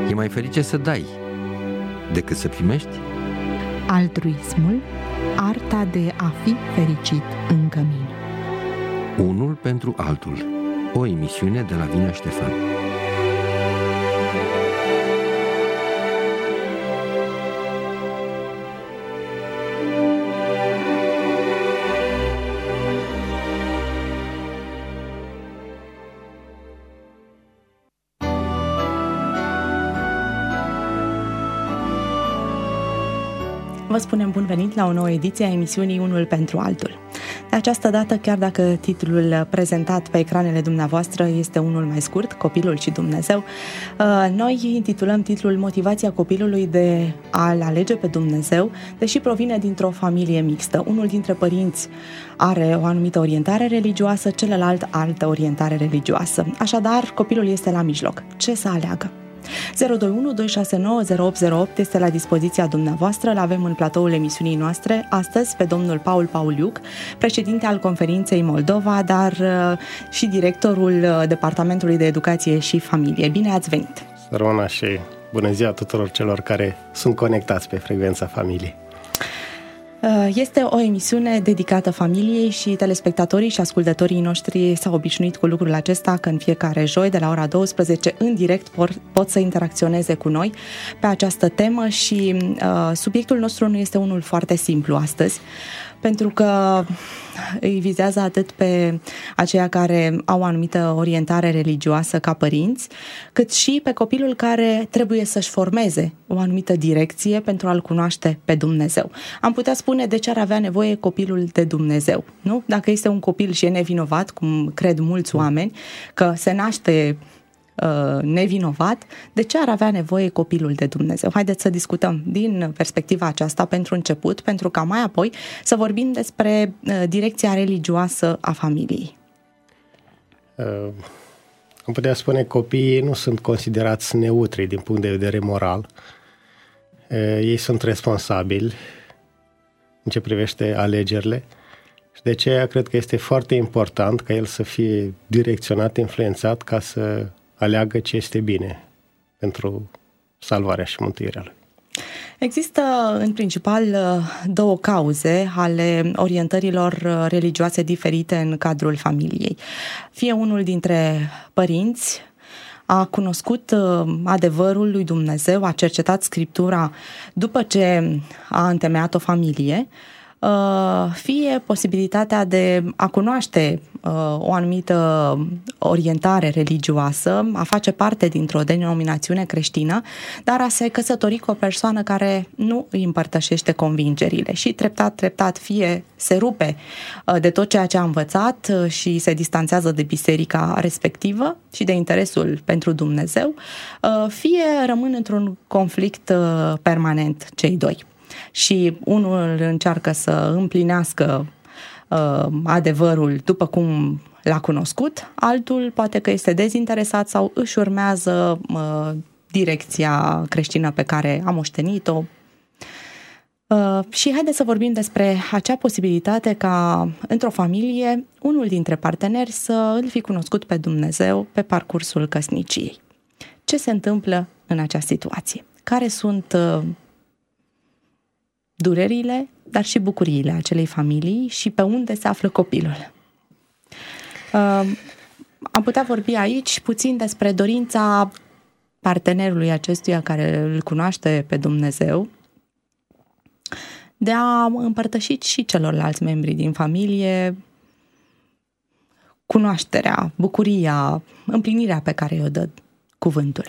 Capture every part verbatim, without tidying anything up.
E mai ferice să dai decât să primești? Altruismul, arta de a fi fericit în cămin. Unul pentru altul. O emisiune de la Vinea Ștefan. Vă spunem bun venit la o nouă ediție a emisiunii Unul pentru altul. De această dată, chiar dacă titlul prezentat pe ecranele dumneavoastră este unul mai scurt, Copilul și Dumnezeu, noi intitulăm titlul Motivația copilului de a-L alege pe Dumnezeu, deși provine dintr-o familie mixtă. Unul dintre părinți are o anumită orientare religioasă, celălalt altă orientare religioasă. Așadar, copilul este la mijloc. Ce să aleagă? zero doi unu doi șase nouă zero opt zero opt este la dispoziția dumneavoastră. L-avem în platoul emisiunii noastre astăzi pe domnul Paul Pauliuc, președinte al Conferinței Moldova, dar și directorul Departamentului de Educație și Familie. Bine ați venit! Sărmana și bună ziua tuturor celor care sunt conectați pe frecvența familiei. Este o emisiune dedicată familiei și telespectatorii și ascultătorii noștri s-au obișnuit cu lucrul acesta, că în fiecare joi de la ora douăsprezece în direct pot, pot să interacționeze cu noi pe această temă și uh, subiectul nostru nu este unul foarte simplu astăzi, pentru că îi vizează atât pe aceia care au o anumită orientare religioasă ca părinți, cât și pe copilul care trebuie să-și formeze o anumită direcție pentru a-L cunoaște pe Dumnezeu. Am putea spune de ce ar avea nevoie copilul de Dumnezeu, nu? Dacă este un copil și e nevinovat, cum cred mulți oameni, că se naște nevinovat, de ce ar avea nevoie copilul de Dumnezeu? Haideți să discutăm din perspectiva aceasta pentru început, pentru ca mai apoi să vorbim despre direcția religioasă a familiei. Uh, am putea spune că copiii nu sunt considerați neutri din punct de vedere moral. Uh, ei sunt responsabili în ce privește alegerile și de aceea cred că este foarte important ca el să fie direcționat, influențat ca să aleagă ce este bine pentru salvarea și mântuirea lui. Există în principal două cauze ale orientărilor religioase diferite în cadrul familiei. Fie unul dintre părinți a cunoscut adevărul lui Dumnezeu, a cercetat Scriptura după ce a întemeiat o familie, fie posibilitatea de a cunoaște o anumită orientare religioasă, a face parte dintr-o denominațiune creștină, dar a se căsători cu o persoană care nu îi împărtășește convingerile și treptat, treptat, fie se rupe de tot ceea ce a învățat și se distanțează de biserica respectivă și de interesul pentru Dumnezeu, fie rămân într-un conflict permanent cei doi. Și unul încearcă să împlinească uh, adevărul după cum l-a cunoscut, altul poate că este dezinteresat sau își urmează uh, direcția creștină pe care a moștenit-o. Uh, și haideți să vorbim despre acea posibilitate ca într-o familie unul dintre parteneri să îl fi cunoscut pe Dumnezeu pe parcursul căsniciei. Ce se întâmplă în acea situație? Care sunt uh, durerile, dar și bucuriile acelei familii și pe unde se află copilul? Uh, am putea vorbi aici puțin despre dorința partenerului acestuia care îl cunoaște pe Dumnezeu de a împărtăși și celorlalți membri din familie cunoașterea, bucuria, împlinirea pe care o dă cuvântul.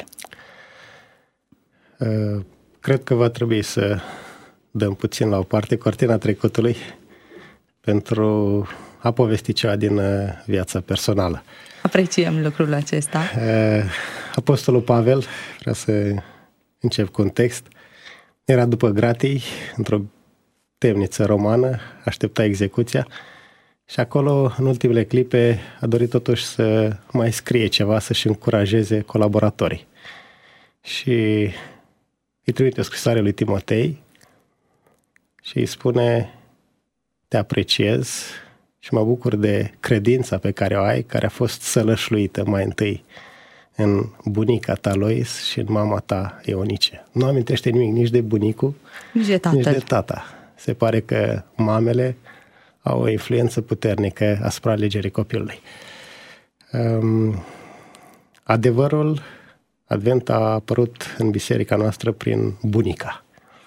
Uh, cred că va trebui să dăm puțin la o parte cortina trecutului pentru a povesti ceva din viața personală. Apreciem lucrul acesta. Apostolul Pavel, vreau să încep cu un text, era după gratii, într-o temniță romană, aștepta execuția și acolo, în ultimele clipe, a dorit totuși să mai scrie ceva, să-și încurajeze colaboratorii. Și îi trimite o scrisoare lui Timotei și îi spune: te apreciez și mă bucur de credința pe care o ai, care a fost sălășluită mai întâi în bunica ta Lois și în mama ta Eunice. Nu amintește nimic nici de bunicul, nici de tatăl. Nici de tata. Se pare că mamele au o influență puternică asupra alegerii copilului. Um, adevărul Advent a apărut în biserica noastră prin bunica.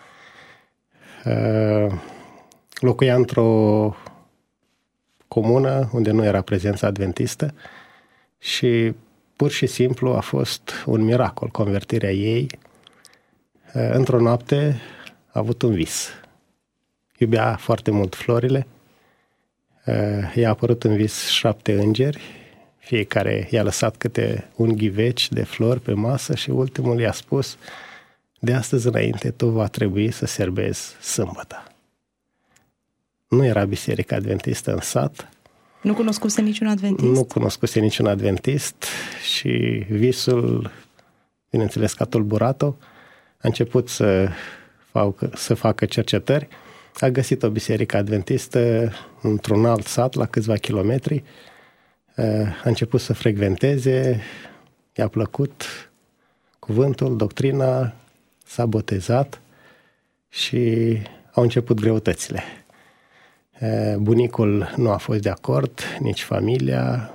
Uh, locuia într-o comună unde nu era prezența adventistă și pur și simplu a fost un miracol convertirea ei. Uh, într-o noapte a avut un vis. Iubea foarte mult florile. Uh, i-a apărut în vis șapte îngeri. Fiecare i-a lăsat câte un ghiveci de flori pe masă și ultimul i-a spus: de astăzi înainte tu va trebui să serbezi sâmbătă. Nu era biserica adventistă în sat. Nu cunoscuse niciun adventist? Nu cunoscuse niciun adventist și visul, bineînțeles că a tulburat-o, a început să facă, să facă cercetări. A găsit o biserică adventistă într-un alt sat la câțiva kilometri. A început să frecventeze, i-a plăcut cuvântul, doctrina, s-a botezat și au început greutățile. Bunicul nu a fost de acord, nici familia.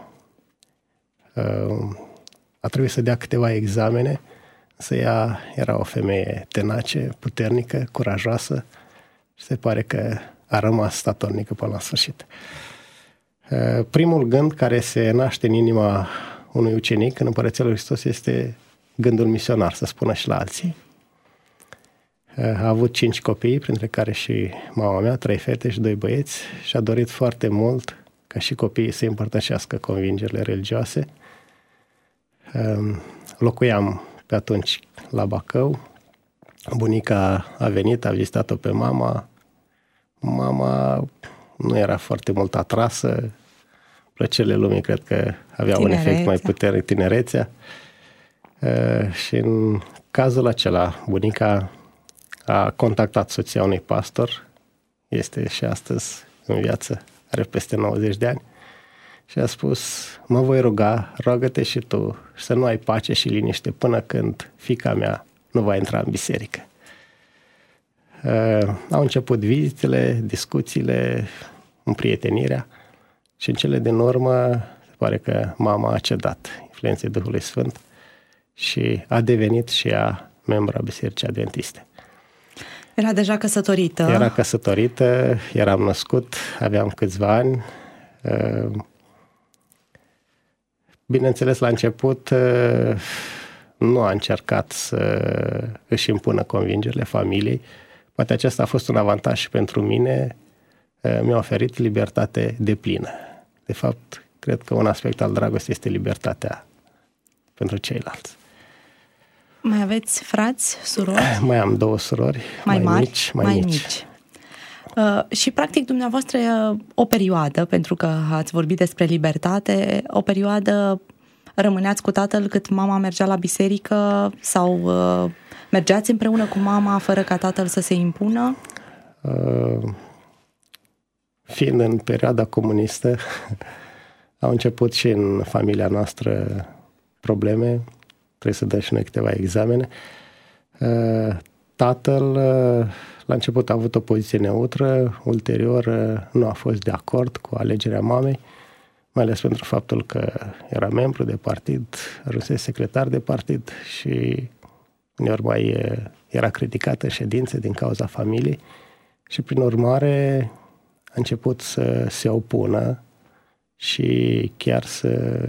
A trebuit să dea câteva examene, însă ea era o femeie tenace, puternică, curajoasă și se pare că a rămas statornică până la sfârșit. Primul gând care se naște în inima unui ucenic în Împărăția lui Hristos este gândul misionar, să spună și la alții. A avut cinci copii, printre care și mama mea, trei fete și doi băieți, și a dorit foarte mult ca și copiii să împărtășească convingerile religioase. Locuiam pe atunci la Bacău. Bunica a venit, a vizitat-o pe mama. Mama nu era foarte mult atrasă. Plăcerile lumii cred că aveau un efect mai puternic, tinerețea. Și în cazul acela, bunica a contactat soția unui pastor, este și astăzi în viață, are peste nouăzeci de ani, și a spus: mă voi ruga, roagă-te și tu și să nu ai pace și liniște până când fiica mea nu va intra în biserică. Uh, au început vizitele, discuțiile, împrietenirea și în cele din urmă se pare că mama a cedat influenței Duhului Sfânt și a devenit și ea membra Bisericii Adventiste. Era deja căsătorită. Era căsătorită, eram născut, aveam câțiva ani. Bineînțeles, la început nu a încercat să își impună convingerile familiei. Poate acesta a fost un avantaj și pentru mine. Mi-a oferit libertate deplină. De fapt, cred că un aspect al dragostei este libertatea pentru ceilalți. Mai aveți frați, surori? Mai am două surori, mai, mai mari, mici, mai, mai mici. mici. Uh, și practic dumneavoastră o perioadă, pentru că ați vorbit despre libertate, o perioadă rămâneați cu tatăl cât mama mergea la biserică sau uh, mergeați împreună cu mama fără ca tatăl să se impună? Uh, fiind în perioada comunistă, au început și în familia noastră probleme. Trebuie să dăm și noi câteva examene. Tatăl, la început, a avut o poziție neutră, ulterior nu a fost de acord cu alegerea mamei, mai ales pentru faptul că era membru de partid, ajunsese secretar de partid și uneori mai era criticată în ședințe din cauza familiei și, prin urmare, a început să se opună și chiar să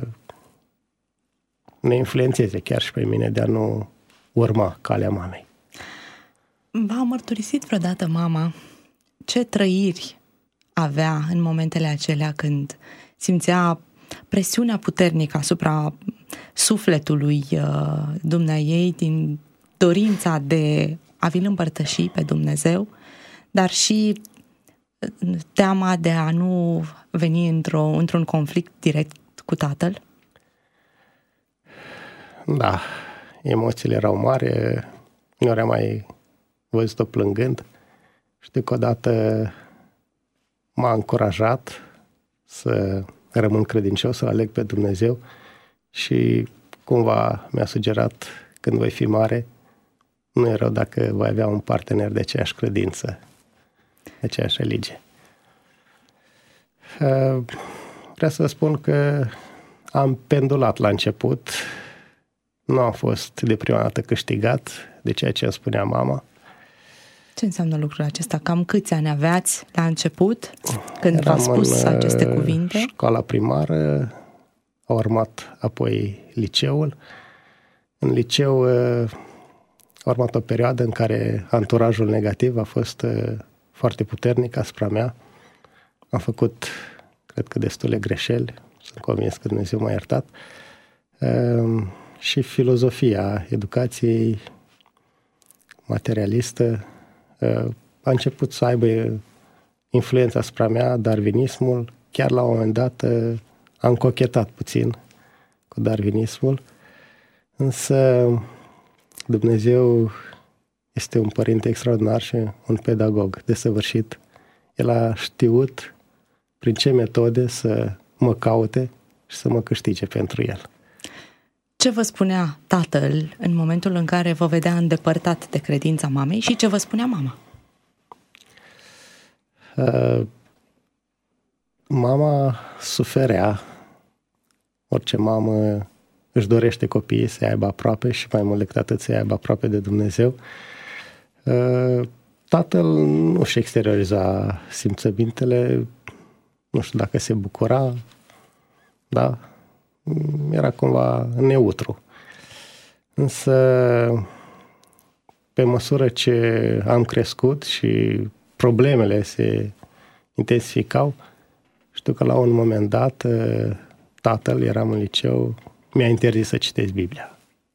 ne influențeze chiar și pe mine de a nu urma calea mamei. V-a mărturisit vreodată mama ce trăiri avea în momentele acelea când simțea presiunea puternică asupra sufletului uh, dumneaei din dorința de a vi-l împărtăși pe Dumnezeu, dar și teama de a nu veni într-o, într-un conflict direct cu tatăl? Da, emoțiile erau mari, nu am mai văzut-o plângând. Știu că odată m-a încurajat să rămân credincios, să aleg pe Dumnezeu și cumva mi-a sugerat, când voi fi mare, nu e rău dacă voi avea un partener de aceeași credință, de aceeași religie. Vreau să vă spun că am pendulat la început, nu am fost de prima dată câștigat de ceea ce îmi spunea mama. Ce înseamnă lucrul acesta? Cam câți ani aveați la început când Eram v-a spus în aceste cuvinte? Școala primară, a urmat apoi liceul. În liceu a urmat o perioadă în care anturajul negativ a fost foarte puternic asupra mea. Am făcut, cred că, destule greșeli. Sunt convins că Dumnezeu m-a iertat. Și filozofia educației materialistă a început să aibă influența asupra mea, darwinismul. Chiar la un moment dat am cochetat puțin cu darwinismul, însă Dumnezeu este un părinte extraordinar și un pedagog desăvârșit. El a știut prin ce metode să mă caute și să mă câștige pentru el. Ce vă spunea tatăl în momentul în care vă vedea îndepărtat de credința mamei și ce vă spunea mama? Uh, mama suferea. Orice mamă își dorește copiii să aibă aproape și mai mult decât atât să aibă aproape de Dumnezeu. Uh, tatăl nu își exterioriza simțămintele, nu știu dacă se bucura, da? Era cumva neutru. Însă, pe măsură ce am crescut și problemele se intensificau, știu că la un moment dat, tatăl, eram în liceu, mi-a interzis să citesc Biblia.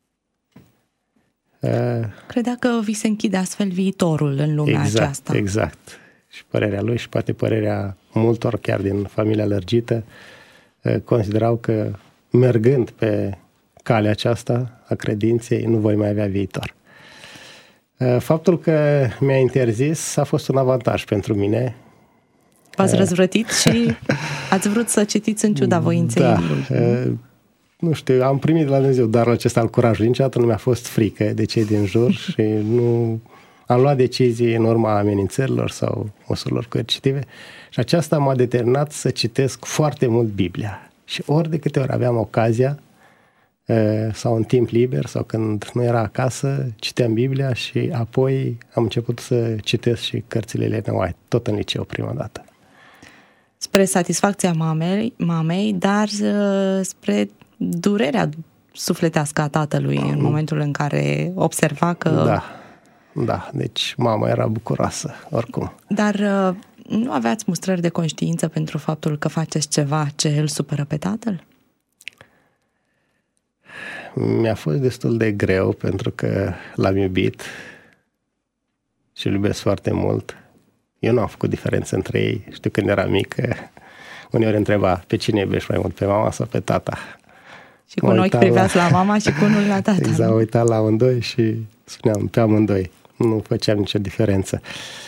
Credea că vi se închide astfel viitorul în lumea exact, aceasta. Exact. Și părerea lui și poate părerea multor, chiar din familia lărgită, considerau că mergând pe calea aceasta a credinței, nu voi mai avea viitor. Faptul că mi-a interzis a fost un avantaj pentru mine. V-ați răzvrătit și ați vrut să citiți în ciuda voinței da, lui. Nu știu, am primit de la Dumnezeu darul acesta al curajului. Niciodată nu mi-a fost frică de cei din jur și nu am luat decizii în urma amenințărilor sau măsurilor coercitive și aceasta m-a determinat să citesc foarte mult Biblia. Și ori de câte ori aveam ocazia sau în timp liber sau când nu era acasă, citeam Biblia și apoi am început să citesc și cărțile Ellen White, tot în liceu prima dată. Spre satisfacția mamei, mamei, dar spre durerea sufletească a tatălui în momentul în care observa că... Da, da, deci mama era bucuroasă, oricum. Dar nu aveați mustrări de conștiință pentru faptul că faceți ceva ce îl supără pe tatăl? Mi-a fost destul de greu pentru că l-am iubit și îl iubesc foarte mult. Eu nu am făcut diferență între ei. Știu, când eram mic, uneori întreba pe cine iubești mai mult, pe mama sau pe tata. Și cu un ochi priveați la... la mama și cu unul la tata. Exact, uitam la amândoi și spuneam pe amândoi. Nu făceam nicio diferență.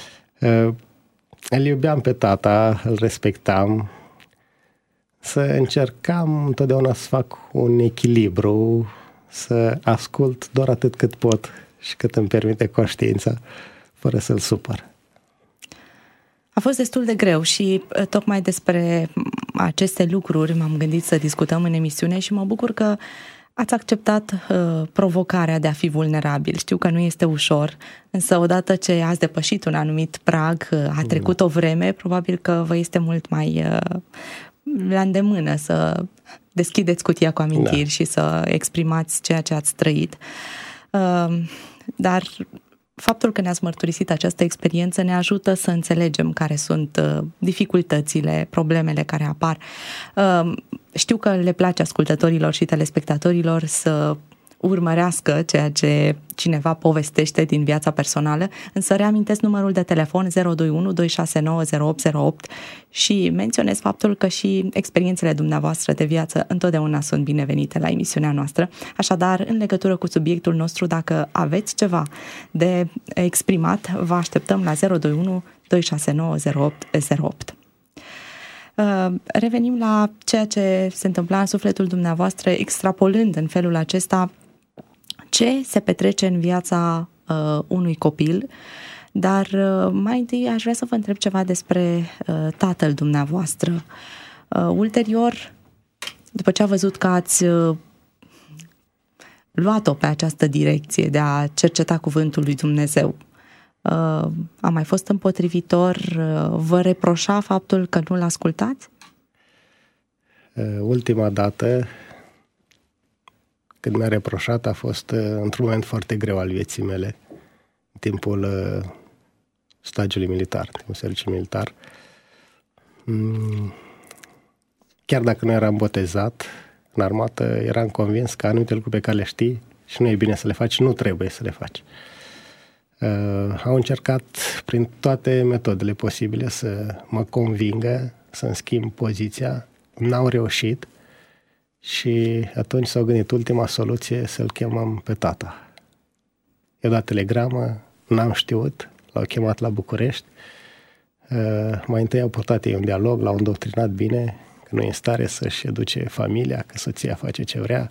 Îl iubeam pe tata, îl respectam. Să încercam întotdeauna să fac un echilibru, să ascult doar atât cât pot și cât îmi permite conștiința, fără să-l supăr. A fost destul de greu și tocmai despre aceste lucruri m-am gândit să discutăm în emisiune și mă bucur că ați acceptat uh, provocarea de a fi vulnerabil. Știu că nu este ușor, însă odată ce ați depășit un anumit prag, uh, a trecut o vreme, probabil că vă este mult mai uh, la îndemână să deschideți cutia cu amintiri da. Și să exprimați ceea ce ați trăit. Uh, dar faptul că ne-ați mărturisit această experiență ne ajută să înțelegem care sunt uh, dificultățile, problemele care apar. Uh, știu că le place ascultătorilor și telespectatorilor să urmărească ceea ce cineva povestește din viața personală, însă reamintesc numărul de telefon zero doi unu doi șase nouă zero opt zero opt și menționez faptul că și experiențele dumneavoastră de viață întotdeauna sunt binevenite la emisiunea noastră. Așadar, în legătură cu subiectul nostru, dacă aveți ceva de exprimat, vă așteptăm la zero doi unu doi șase nouă zero opt zero opt. Revenim la ceea ce se întâmpla în sufletul dumneavoastră, extrapolând în felul acesta ce se petrece în viața uh, unui copil, dar uh, mai întâi aș vrea să vă întreb ceva despre uh, tatăl dumneavoastră. Uh, ulterior, după ce a văzut că ați uh, luat-o pe această direcție de a cerceta cuvântul lui Dumnezeu, uh, a mai fost împotrivitor, uh, vă reproșa faptul că nu-l ascultați? Uh, ultima dată când mi-a reproșat a fost uh, într-un moment foarte greu al vieții mele, în timpul uh, stagiului militar, în timpul serviciului militar. Mm, chiar dacă nu eram botezat în armată, eram convins că anumite lucruri pe care le știi și nu e bine să le faci, nu trebuie să le faci. Uh, au încercat prin toate metodele posibile să mă convingă, să-mi schimb poziția, n-au reușit. Și atunci s-au gândit ultima soluție să-l chemăm pe tata. I-a dat telegramă, n-am știut, l-au chemat la București. Uh, mai întâi au purtat ei un dialog, l-au îndoctrinat bine, că nu e în stare să-și educe familia, că soția face ce vrea.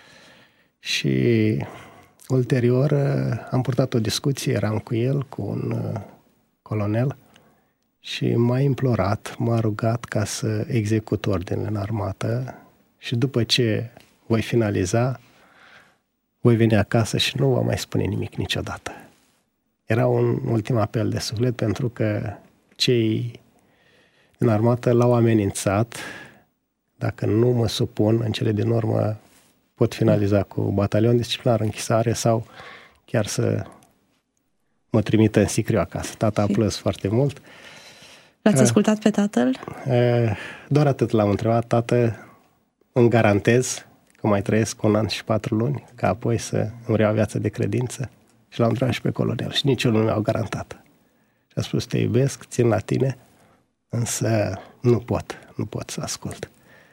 Și ulterior uh, am purtat o discuție, eram cu el, cu un uh, colonel, și m-a implorat, m-a rugat ca să execut ordinele în armată. Și după ce voi finaliza, voi veni acasă și nu va mai spune nimic niciodată. Era un ultim apel de suflet, pentru că cei din armată l-au amenințat. Dacă nu mă supun, în cele din urmă pot finaliza cu batalion disciplinar, închisare sau chiar să mă trimită în sicriu acasă. Tata a plâns foarte mult. L-ați ascultat pe tatăl? Doar atât l-am întrebat: tată, îmi garantez că mai trăiesc un an și patru luni, ca apoi să îmi reau viața de credință? Și l-am întrebat și pe colonel și nici eu nu mi-au garantat. Și a spus: te iubesc, țin la tine, însă nu pot, nu pot să ascult.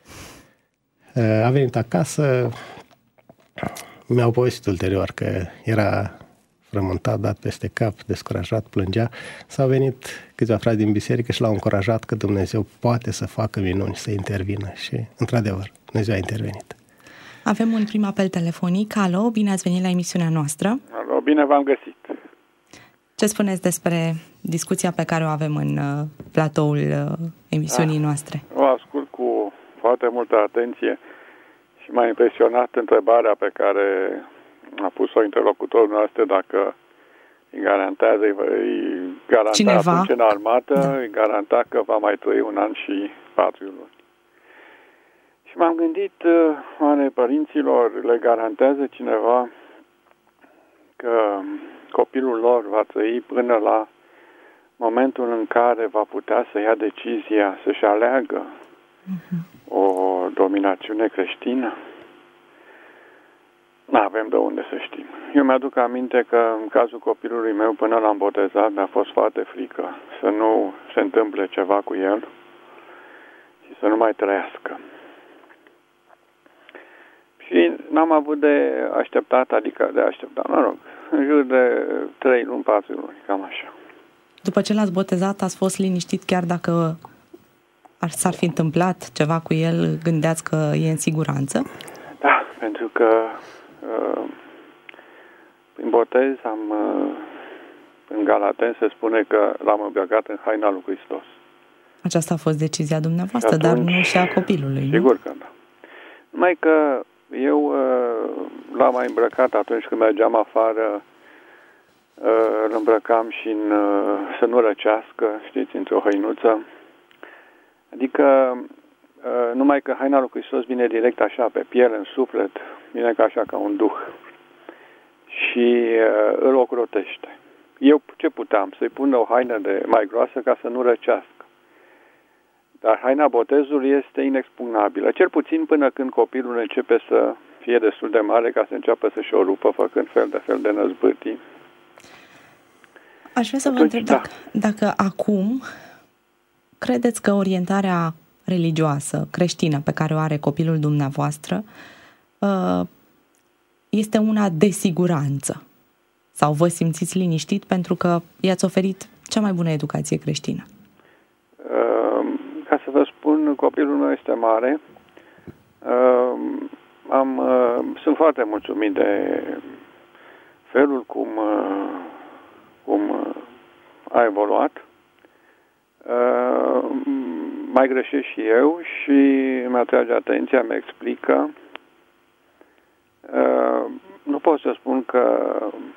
A venit acasă, mi-au povestit ulterior că era frământat, dat peste cap, descurajat, plângea. S-au venit câțiva frați din biserică și l-au încurajat că Dumnezeu poate să facă minuni, să intervină. Și, într-adevăr, Dumnezeu a intervenit. Avem un prim apel telefonic. Alo, bine ați venit la emisiunea noastră. Alo, bine v-am găsit. Ce spuneți despre discuția pe care o avem în uh, platoul uh, emisiunii da. noastre? O ascult cu foarte multă atenție și m-a impresionat întrebarea pe care a pus-o interlocutorul noastră, dacă îi garantează, îi garanta Cineva? atunci în armată, da. îi garanta că va mai trăi un an și patru luni. Și m-am gândit, oare părinților le garantează cineva că copilul lor va trăi până la momentul în care va putea să ia decizia să-și aleagă uh-huh. o dominațiune creștină? Nu avem de unde să știm. Eu mi-aduc aminte că în cazul copilului meu, până l-am botezat, mi-a fost foarte frică să nu se întâmple ceva cu el și să nu mai trăiască. Și n-am avut de așteptat, adică de așteptat, mă rog, în jur de trei luni, patru luni, cam așa. După ce l-ați botezat, ați fost liniștit chiar dacă ar, s-ar fi întâmplat ceva cu el, gândeați că e în siguranță? Da, pentru că uh, prin botez am, uh, în Galaten se spune că l-am îmbrăcat în haina lui Hristos. Aceasta a fost decizia dumneavoastră, atunci, dar nu și a copilului, sigur nu? că da. Numai că eu uh, l-am mai îmbrăcat atunci când mergeam afară, uh, îl îmbrăcam și în, uh, să nu răcească, știți, într-o hăinuță. Adică uh, numai că haina lui Hristos vine direct așa, pe piele, în suflet, vine ca așa, ca un duh. Și uh, îl ocrotește. Eu ce puteam? Să-i pun o haină de mai groasă ca să nu răcească. Dar haina botezului este inexpugnabilă, cel puțin până când copilul începe să fie destul de mare ca să înceapă să-și o rupă, făcând fel de fel de năzbâtii. Aș vrea să vă Atunci, întreb dacă, da. dacă acum credeți că orientarea religioasă, creștină, pe care o are copilul dumneavoastră, este una de siguranță? Sau vă simțiți liniștit pentru că i-ați oferit cea mai bună educație creștină? Ca să vă spun copilul meu este mare. Uh, am, uh, sunt foarte mulțumit de felul cum, uh, cum uh, a evoluat. Uh, mai greșesc și eu și îmi atrage atenția, mi explică. Uh, nu pot să spun că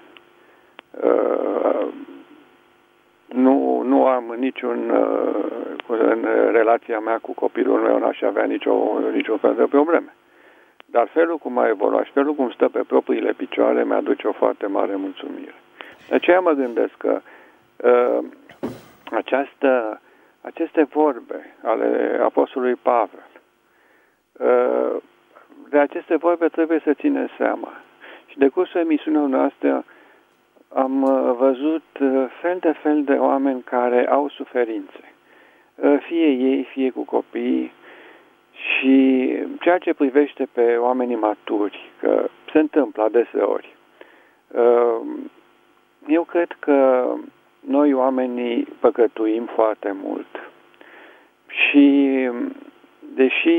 uh, nu, nu am niciun uh, în relația mea cu copilul meu n-aș avea nicio, niciun fel de probleme. Dar felul cum a evoluat și felul cum stă pe propriile picioare mi-aduce o foarte mare mulțumire. De aceea mă gândesc că uh, această, aceste vorbe ale Apostolului Pavel, uh, de aceste vorbe trebuie să ținem seama. Și de cursul emisiunii noastre am văzut fel de fel de oameni care au suferințe. Fie ei, fie cu copiii. Și ceea ce privește pe oamenii maturi, că se întâmplă adeseori, eu cred că noi oamenii păcătuim foarte mult. Și deși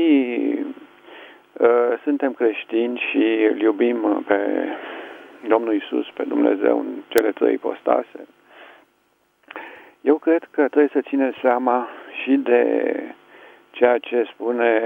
suntem creștini și îl iubim pe Domnul Iisus, pe Dumnezeu în cele trei ipostase, eu cred că trebuie să ținem seama și de ceea ce spune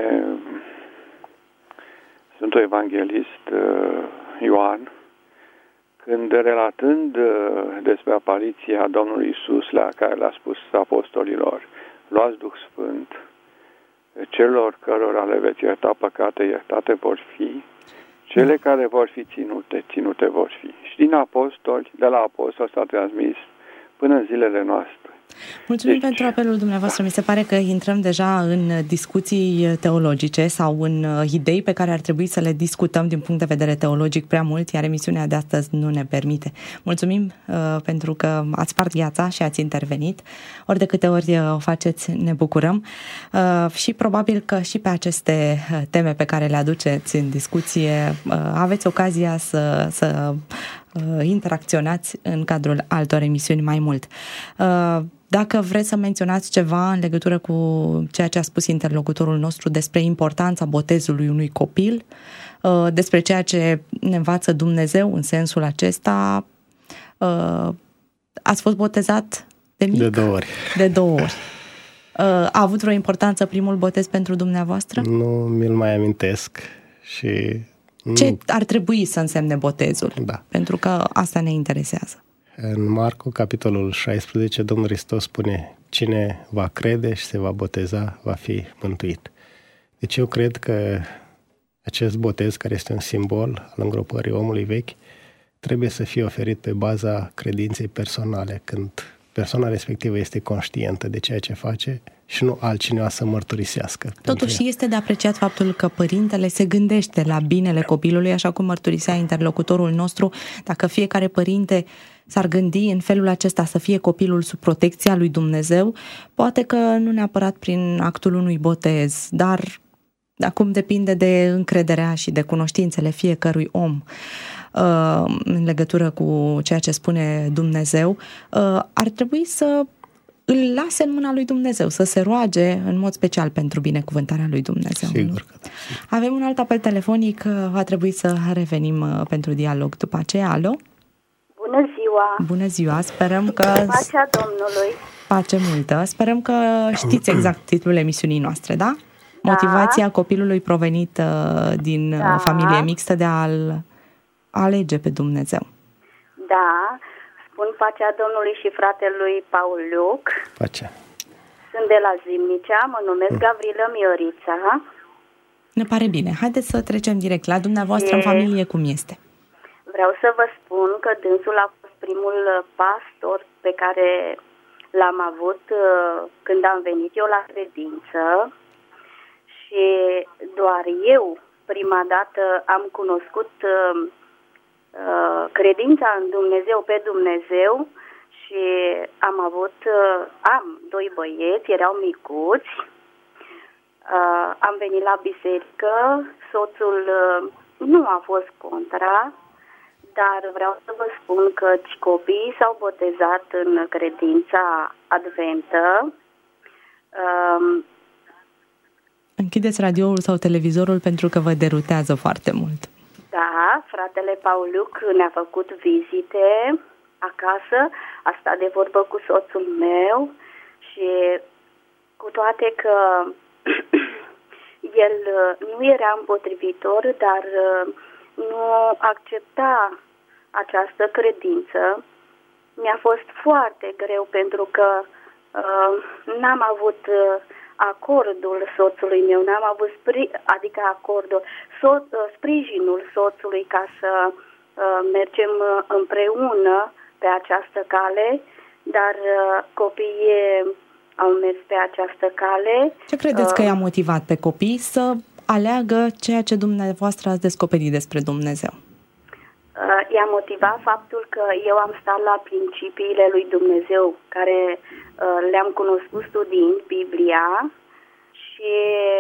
Sfântul Evanghelist Ioan, când relatând despre apariția Domnului Iisus, la care le-a spus apostolilor, luați Duh Sfânt, celor cărora le veți ierta păcate, iertate vor fi, cele care vor fi ținute, ținute vor fi. Și din apostoli, de la apostoli s-a transmis până în zilele noastre. Mulțumim deci, pentru apelul dumneavoastră. Mi se pare că intrăm deja în discuții teologice sau în idei pe care ar trebui să le discutăm din punct de vedere teologic prea mult, iar emisiunea de astăzi nu ne permite. Mulțumim uh, pentru că ați spart gheața și ați intervenit. Ori de câte ori o faceți, ne bucurăm. Uh, și probabil că și pe aceste teme pe care le aduceți în discuție uh, aveți ocazia să, să uh, interacționați în cadrul altor emisiuni mai mult. Uh, Dacă vreți să menționați ceva în legătură cu ceea ce a spus interlocutorul nostru despre importanța botezului unui copil, despre ceea ce ne învață Dumnezeu în sensul acesta, ați fost botezat de mic? De două ori. De două ori. A avut vreo importanță primul botez pentru dumneavoastră? Nu mi-l mai amintesc și... Ce ar trebui să însemne botezul? Da. Pentru că asta ne interesează. În Marcu, capitolul șaisprezece, Domnul Hristos spune: cine va crede și se va boteza, va fi mântuit. Deci eu cred că acest botez, care este un simbol al îngropării omului vechi, trebuie să fie oferit pe baza credinței personale, când persoana respectivă este conștientă de ceea ce face și nu altcineva să mărturisească. Totuși este de apreciat faptul că părintele se gândește la binele copilului, așa cum mărturisea interlocutorul nostru. Dacă fiecare părinte s-ar gândi în felul acesta să fie copilul sub protecția lui Dumnezeu, poate că nu neapărat prin actul unui botez, dar acum depinde de încrederea și de cunoștințele fiecărui om în legătură cu ceea ce spune Dumnezeu, ar trebui să îl lase în mâna lui Dumnezeu, să se roage în mod special pentru binecuvântarea lui Dumnezeu. Sigur că da. Avem un alt apel telefonic, va trebui să revenim pentru dialog după aceea. Alo? Bună ziua! Bună ziua! Sperăm că... Pacea Domnului! Pace multă! Sperăm că știți exact titlul emisiunii noastre, da? Da. Motivația copilului provenit uh, din Da. familie mixtă de a-l alege pe Dumnezeu. Da, spun pacea Domnului și fratelui Paul Luc. Pacea. Sunt de la Zimnicea, mă numesc Gavrilă Miorița. Ne pare bine. Haideți să trecem direct la dumneavoastră. E... în familie cum este? Vreau să vă spun că dânsul a fost primul pastor pe care l-am avut uh, când am venit eu la credință și doar eu prima dată am cunoscut uh, uh, credința în Dumnezeu, pe Dumnezeu, și am avut, uh, am doi băieți, erau micuți, uh, am venit la biserică, soțul uh, nu a fost contra, dar vreau să vă spun că copiii s-au botezat în credința adventă. Um, Închideți radioul sau televizorul pentru că vă derutează foarte mult. Da, fratele Pauluc ne-a făcut vizite acasă, a stat de vorbă cu soțul meu și cu toate că el nu era împotrivitor, dar nu accepta această credință, mi-a fost foarte greu pentru că uh, n-am avut uh, acordul soțului meu, n-am avut spri- adică acordul, so- uh, sprijinul soțului ca să uh, mergem împreună pe această cale, dar uh, copiii au mers pe această cale. Ce credeți uh, că i-a motivat pe copii să aleagă ceea ce dumneavoastră ați descoperit despre Dumnezeu? Uh, i-a motivat faptul că eu am stat la principiile lui Dumnezeu, care uh, le-am cunoscut studiind Biblia și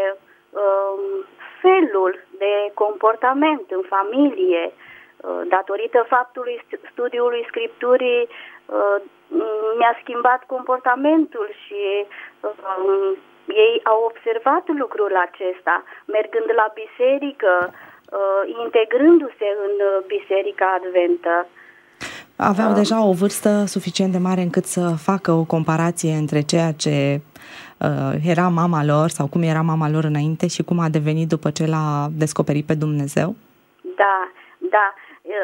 uh, felul de comportament în familie, uh, datorită faptului studiului Scripturii, uh, mi-a schimbat comportamentul și uh, ei au observat lucrul acesta, mergând la biserică, integrându-se în Biserica Adventă. Aveau deja o vârstă suficient de mare încât să facă o comparație între ceea ce uh, era mama lor sau cum era mama lor înainte și cum a devenit după ce l-a descoperit pe Dumnezeu? Da, da.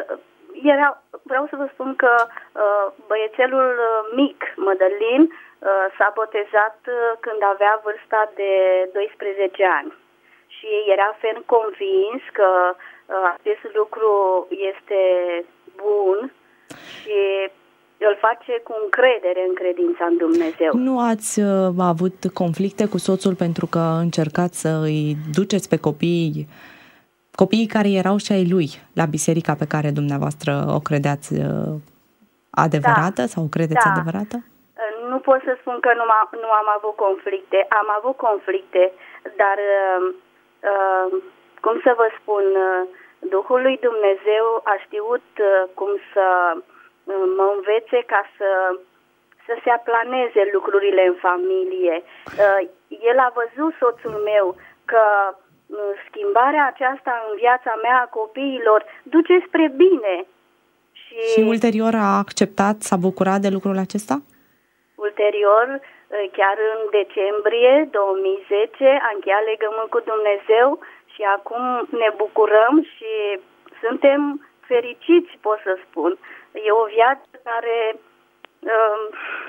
Era, vreau să vă spun că uh, băiețelul mic, Mădălin, uh, s-a botezat când avea vârsta de doisprezece ani. Și era ferm convins că uh, acest lucru este bun și îl face cu încredere în credința în Dumnezeu. Nu ați uh, avut conflicte cu soțul pentru că încercați să îi duceți pe copii, copiii care erau și ai lui, la biserica pe care dumneavoastră o credeați uh, adevărată, da, sau credeți da. adevărată? Nu pot să spun că nu, m- nu am avut conflicte. Am avut conflicte, dar... Uh, Uh, cum să vă spun, uh, Duhul lui Dumnezeu a știut uh, cum să uh, mă învețe ca să, să se aplaneze lucrurile în familie. Uh, el a văzut, soțul meu, că uh, schimbarea aceasta în viața mea a copiilor duce spre bine. Și, și ulterior a acceptat, s-a bucurat de lucrul acesta? Ulterior, chiar în decembrie două mii zece, a încheiat legământ cu Dumnezeu și acum ne bucurăm și suntem fericiți, pot să spun. E o viață care... Uh,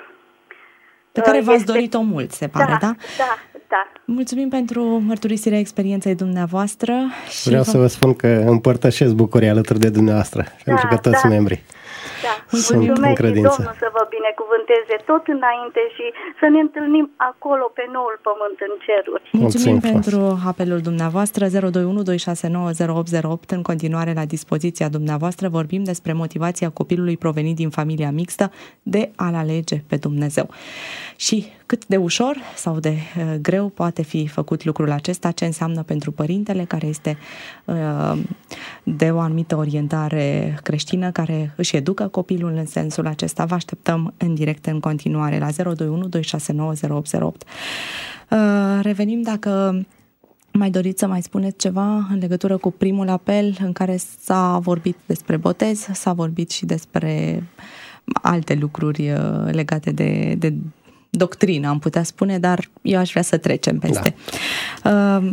pe care v-ați este... dorit-o mult, se pare, da? Da, da, da. Mulțumim pentru mărturisirea experienței dumneavoastră. Și Vreau vă... să vă spun că împărtășesc bucuria alături de dumneavoastră, da, pentru că toți da. membrii Da. sunt Mulțumesc în credință. Domnul să vă binecuvânteze tot înainte și să ne întâlnim acolo pe noul pământ în ceruri. Mulțumim, Mulțumim pentru frumos. apelul dumneavoastră. Zero doi unu doi șase nouă zero opt zero opt în continuare la dispoziția dumneavoastră. Vorbim despre motivația copilului provenit din familia mixtă de a-L alege pe Dumnezeu. Și cât de ușor sau de uh, greu poate fi făcut lucrul acesta, ce înseamnă pentru părintele care este uh, de o anumită orientare creștină, care își educă copilul în sensul acesta. Vă așteptăm în direct în continuare la zero doi unu doi șase nouă zero opt zero opt. Uh, revenim dacă mai doriți să mai spuneți ceva în legătură cu primul apel în care s-a vorbit despre botez, s-a vorbit și despre alte lucruri uh, legate de, de doctrină, am putea spune, dar eu aș vrea să trecem peste. Da. Uh,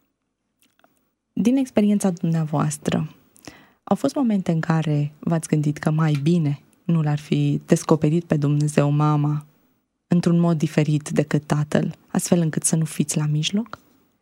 din experiența dumneavoastră, au fost momente în care v-ați gândit că mai bine nu l-ar fi descoperit pe Dumnezeu mama într-un mod diferit decât tatăl, astfel încât să nu fiți la mijloc?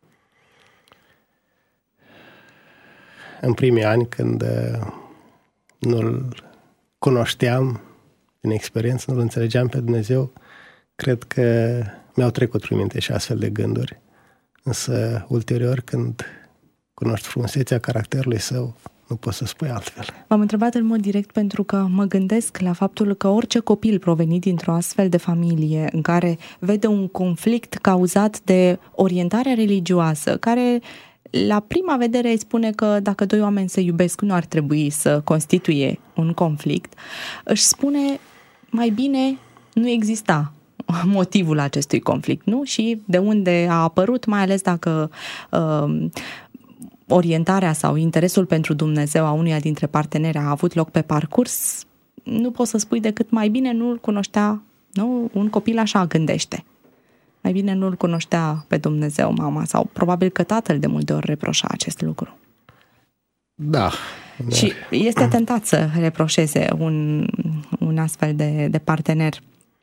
În primii ani, când nu-L cunoșteam din experiență, nu-L înțelegeam pe Dumnezeu, cred că mi-au trecut prin minte și astfel de gânduri. Însă, ulterior, când cunoști frumusețea caracterului său, nu poți să spui altfel. V-am întrebat în mod direct pentru că mă gândesc la faptul că orice copil provenit dintr-o astfel de familie în care vede un conflict cauzat de orientarea religioasă, care la prima vedere îi spune că dacă doi oameni se iubesc nu ar trebui să constituie un conflict, își spune mai bine nu exista motivul acestui conflict, nu? Și de unde a apărut, mai ales dacă uh, orientarea sau interesul pentru Dumnezeu a unuia dintre parteneri a avut loc pe parcurs, nu poți să spui decât mai bine nu-l cunoștea, nu? Un copil așa gândește. Mai bine nu-l cunoștea pe Dumnezeu mama, sau probabil că tatăl de multe ori reproșa acest lucru. Da. da. Și este tentat să reproșeze un, un astfel de, de partener.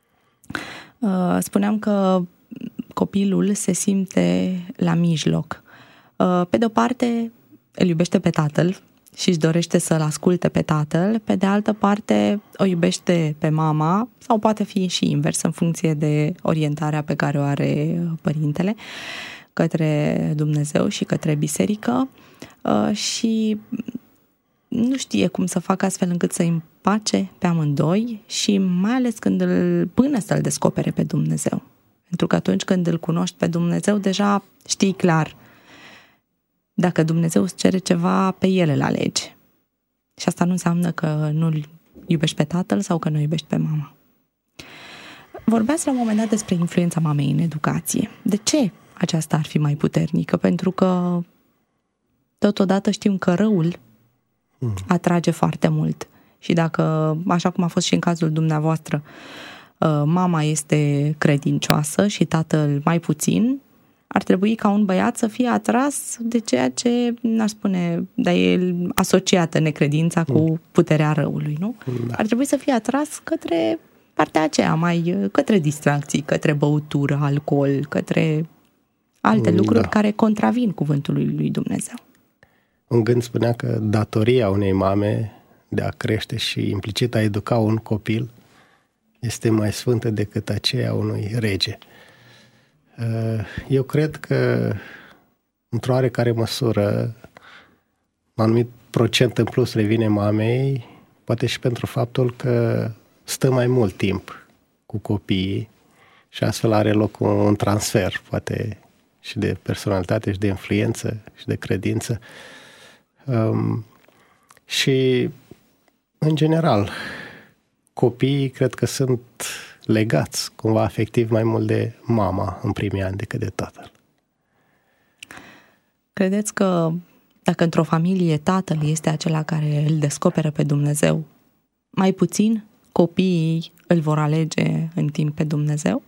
Spuneam că copilul se simte la mijloc. Pe de o parte, îl iubește pe tatăl și își dorește să-l asculte pe tatăl, pe de altă parte o iubește pe mama, sau poate fi și invers în funcție de orientarea pe care o are părintele către Dumnezeu și către biserică, și nu știe cum să facă astfel încât să-i împace pe amândoi, și mai ales când îl, până să-l descopere pe Dumnezeu. Pentru că atunci când îl cunoști pe Dumnezeu, deja știi clar. Dacă Dumnezeu îți cere ceva, pe El îl alege. Și asta nu înseamnă că nu-l iubești pe tatăl sau că nu iubești pe mama. Vorbeați la un moment dat despre influența mamei în educație. De ce aceasta ar fi mai puternică? Pentru că totodată știm că răul atrage foarte mult. Și dacă, așa cum a fost și în cazul dumneavoastră, mama este credincioasă și tatăl mai puțin, ar trebui ca un băiat să fie atras de ceea ce, n-aș spune, dar e asociată necredința cu puterea răului, nu? Da. Ar trebui să fie atras către partea aceea, mai către distracții, către băutură, alcool, către alte lucruri da. care contravin cuvântului lui Dumnezeu. Un gând spunea că datoria unei mame de a crește și implicit a educa un copil este mai sfântă decât aceea unui rege. Eu cred că, într-o oarecare măsură, un anumit procent în plus revine mamei, poate și pentru faptul că stă mai mult timp cu copiii și astfel are loc un transfer, poate și de personalitate și de influență și de credință. Um, și, în general, copiii cred că sunt legați cumva afectiv mai mult de mama în primii ani decât de tatăl. Credeți că dacă într-o familie tatăl este acela care îl descoperă pe Dumnezeu, mai puțin copiii îl vor alege în timp pe Dumnezeu?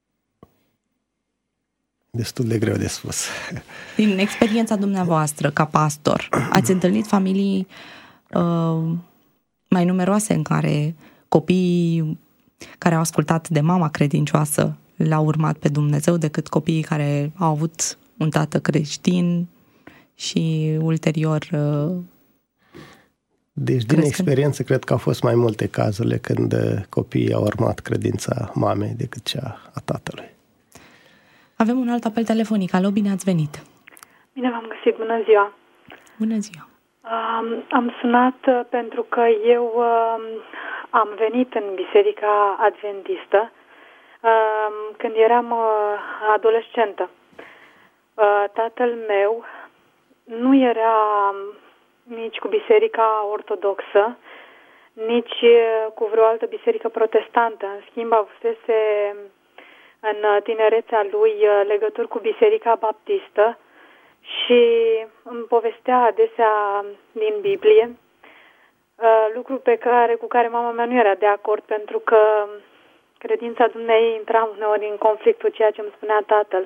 Destul de greu de spus. Din experiența dumneavoastră ca pastor, ați întâlnit familii uh, mai numeroase în care copiii care au ascultat de mama credincioasă l-au urmat pe Dumnezeu decât copiii care au avut un tată creștin și ulterior uh, Deci din experiență cred că au fost mai multe cazurile când copiii au urmat credința mamei decât cea a tatălui. Avem un alt apel telefonic. Alo, bine ați venit! Bine v-am găsit, bună ziua! Bună ziua! Um, am sunat uh, pentru că eu uh, am venit în Biserica Adventistă uh, când eram uh, adolescentă. Uh, tatăl meu nu era nici cu Biserica Ortodoxă, nici uh, cu vreo altă biserică protestantă. În schimb, avusese în tinerețea lui legături cu Biserica Baptistă și îmi povestea adesea din Biblie, lucru pe care, cu care mama mea nu era de acord, pentru că credința dumneei intra uneori în conflict cu ceea ce îmi spunea tatăl.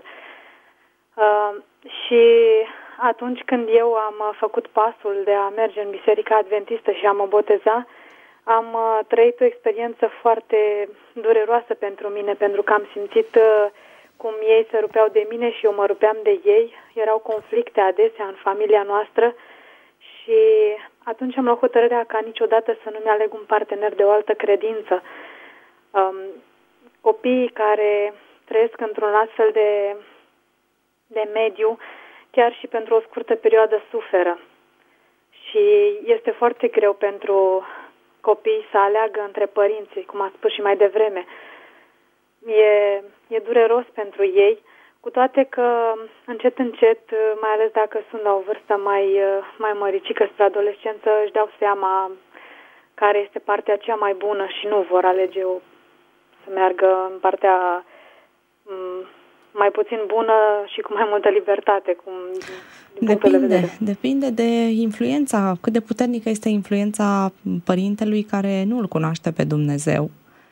Și atunci când eu am făcut pasul de a merge în Biserica Adventistă și a mă boteza, am uh, trăit o experiență foarte dureroasă pentru mine, pentru că am simțit uh, cum ei se rupeau de mine și eu mă rupeam de ei. Erau conflicte adesea în familia noastră și atunci am luat hotărârea ca niciodată să nu-mi aleg un partener de o altă credință. Um, copiii care trăiesc într-un astfel de, de mediu, chiar și pentru o scurtă perioadă, suferă. Și este foarte greu pentru copiii să aleagă între părinții, cum a spus și mai devreme. E, e dureros pentru ei, cu toate că încet, încet, mai ales dacă sunt la o vârstă mai, mai măricică spre adolescență, își dau seama care este partea cea mai bună și nu vor alege o, să meargă în partea mai puțin bună și cu mai multă libertate. Cum, depinde, de depinde de influența, cât de puternică este influența părintelui care nu îl cunoaște pe Dumnezeu.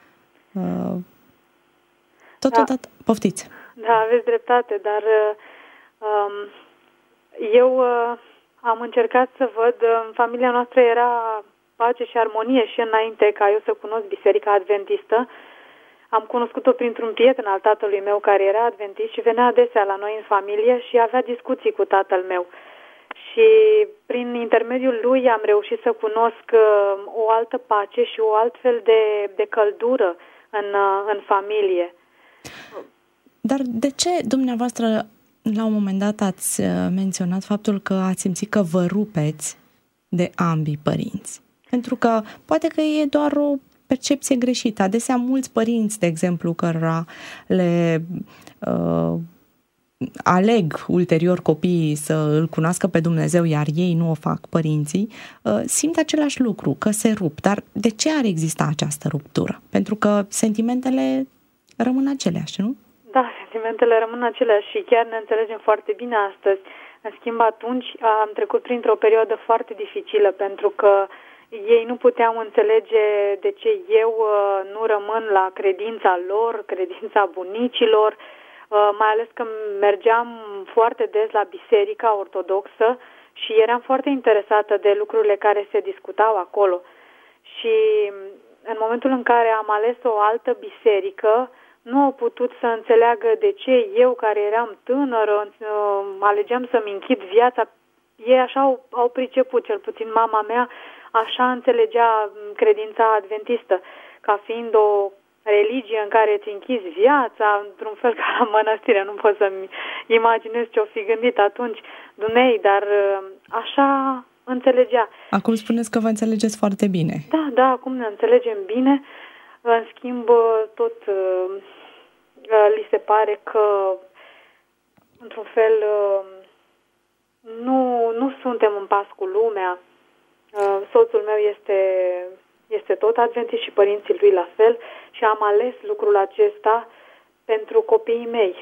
Totodată, da. Poftiți. Da, aveți dreptate, dar um, eu uh, am încercat să văd, în familia noastră era pace și armonie și înainte ca eu să cunosc Biserica Adventistă. Am cunoscut-o printr-un prieten al tatălui meu care era adventist și venea adesea la noi în familie și avea discuții cu tatăl meu. Și prin intermediul lui am reușit să cunosc uh, o altă pace și o altfel de, de căldură în, uh, în familie. Dar de ce dumneavoastră la un moment dat ați menționat faptul că ați simțit că vă rupeți de ambii părinți? Pentru că poate că e doar o percepție greșită. Adesea mulți părinți, de exemplu, cărora le uh, aleg ulterior copiii să îl cunoască pe Dumnezeu, iar ei nu o fac, părinții, uh, simt același lucru, că se rup. Dar de ce ar exista această ruptură? Pentru că sentimentele rămân aceleași, nu? Da, sentimentele rămân aceleași și chiar ne înțelegem foarte bine astăzi. În schimb, atunci am trecut printr-o perioadă foarte dificilă pentru că ei nu puteau înțelege de ce eu uh, nu rămân la credința lor, credința bunicilor, uh, mai ales că mergeam foarte des la biserica ortodoxă și eram foarte interesată de lucrurile care se discutau acolo. Și în momentul în care am ales o altă biserică, nu au putut să înțeleagă de ce eu, care eram tânără, alegeam să-mi închid viața. Ei așa au, au priceput, cel puțin mama mea, așa înțelegea credința adventistă, ca fiind o religie în care îți închizi viața, într-un fel ca la mănăstire. Nu pot să-mi imaginez ce-o fi gândit atunci Dumnezei, dar așa înțelegea. Acum spuneți că vă înțelegeți foarte bine. Da, da, acum ne înțelegem bine. În schimb, tot uh, li se pare că, într-un fel, uh, nu, nu suntem în pas cu lumea. Uh, soțul meu este, este tot adventist și părinții lui la fel și am ales lucrul acesta pentru copiii mei.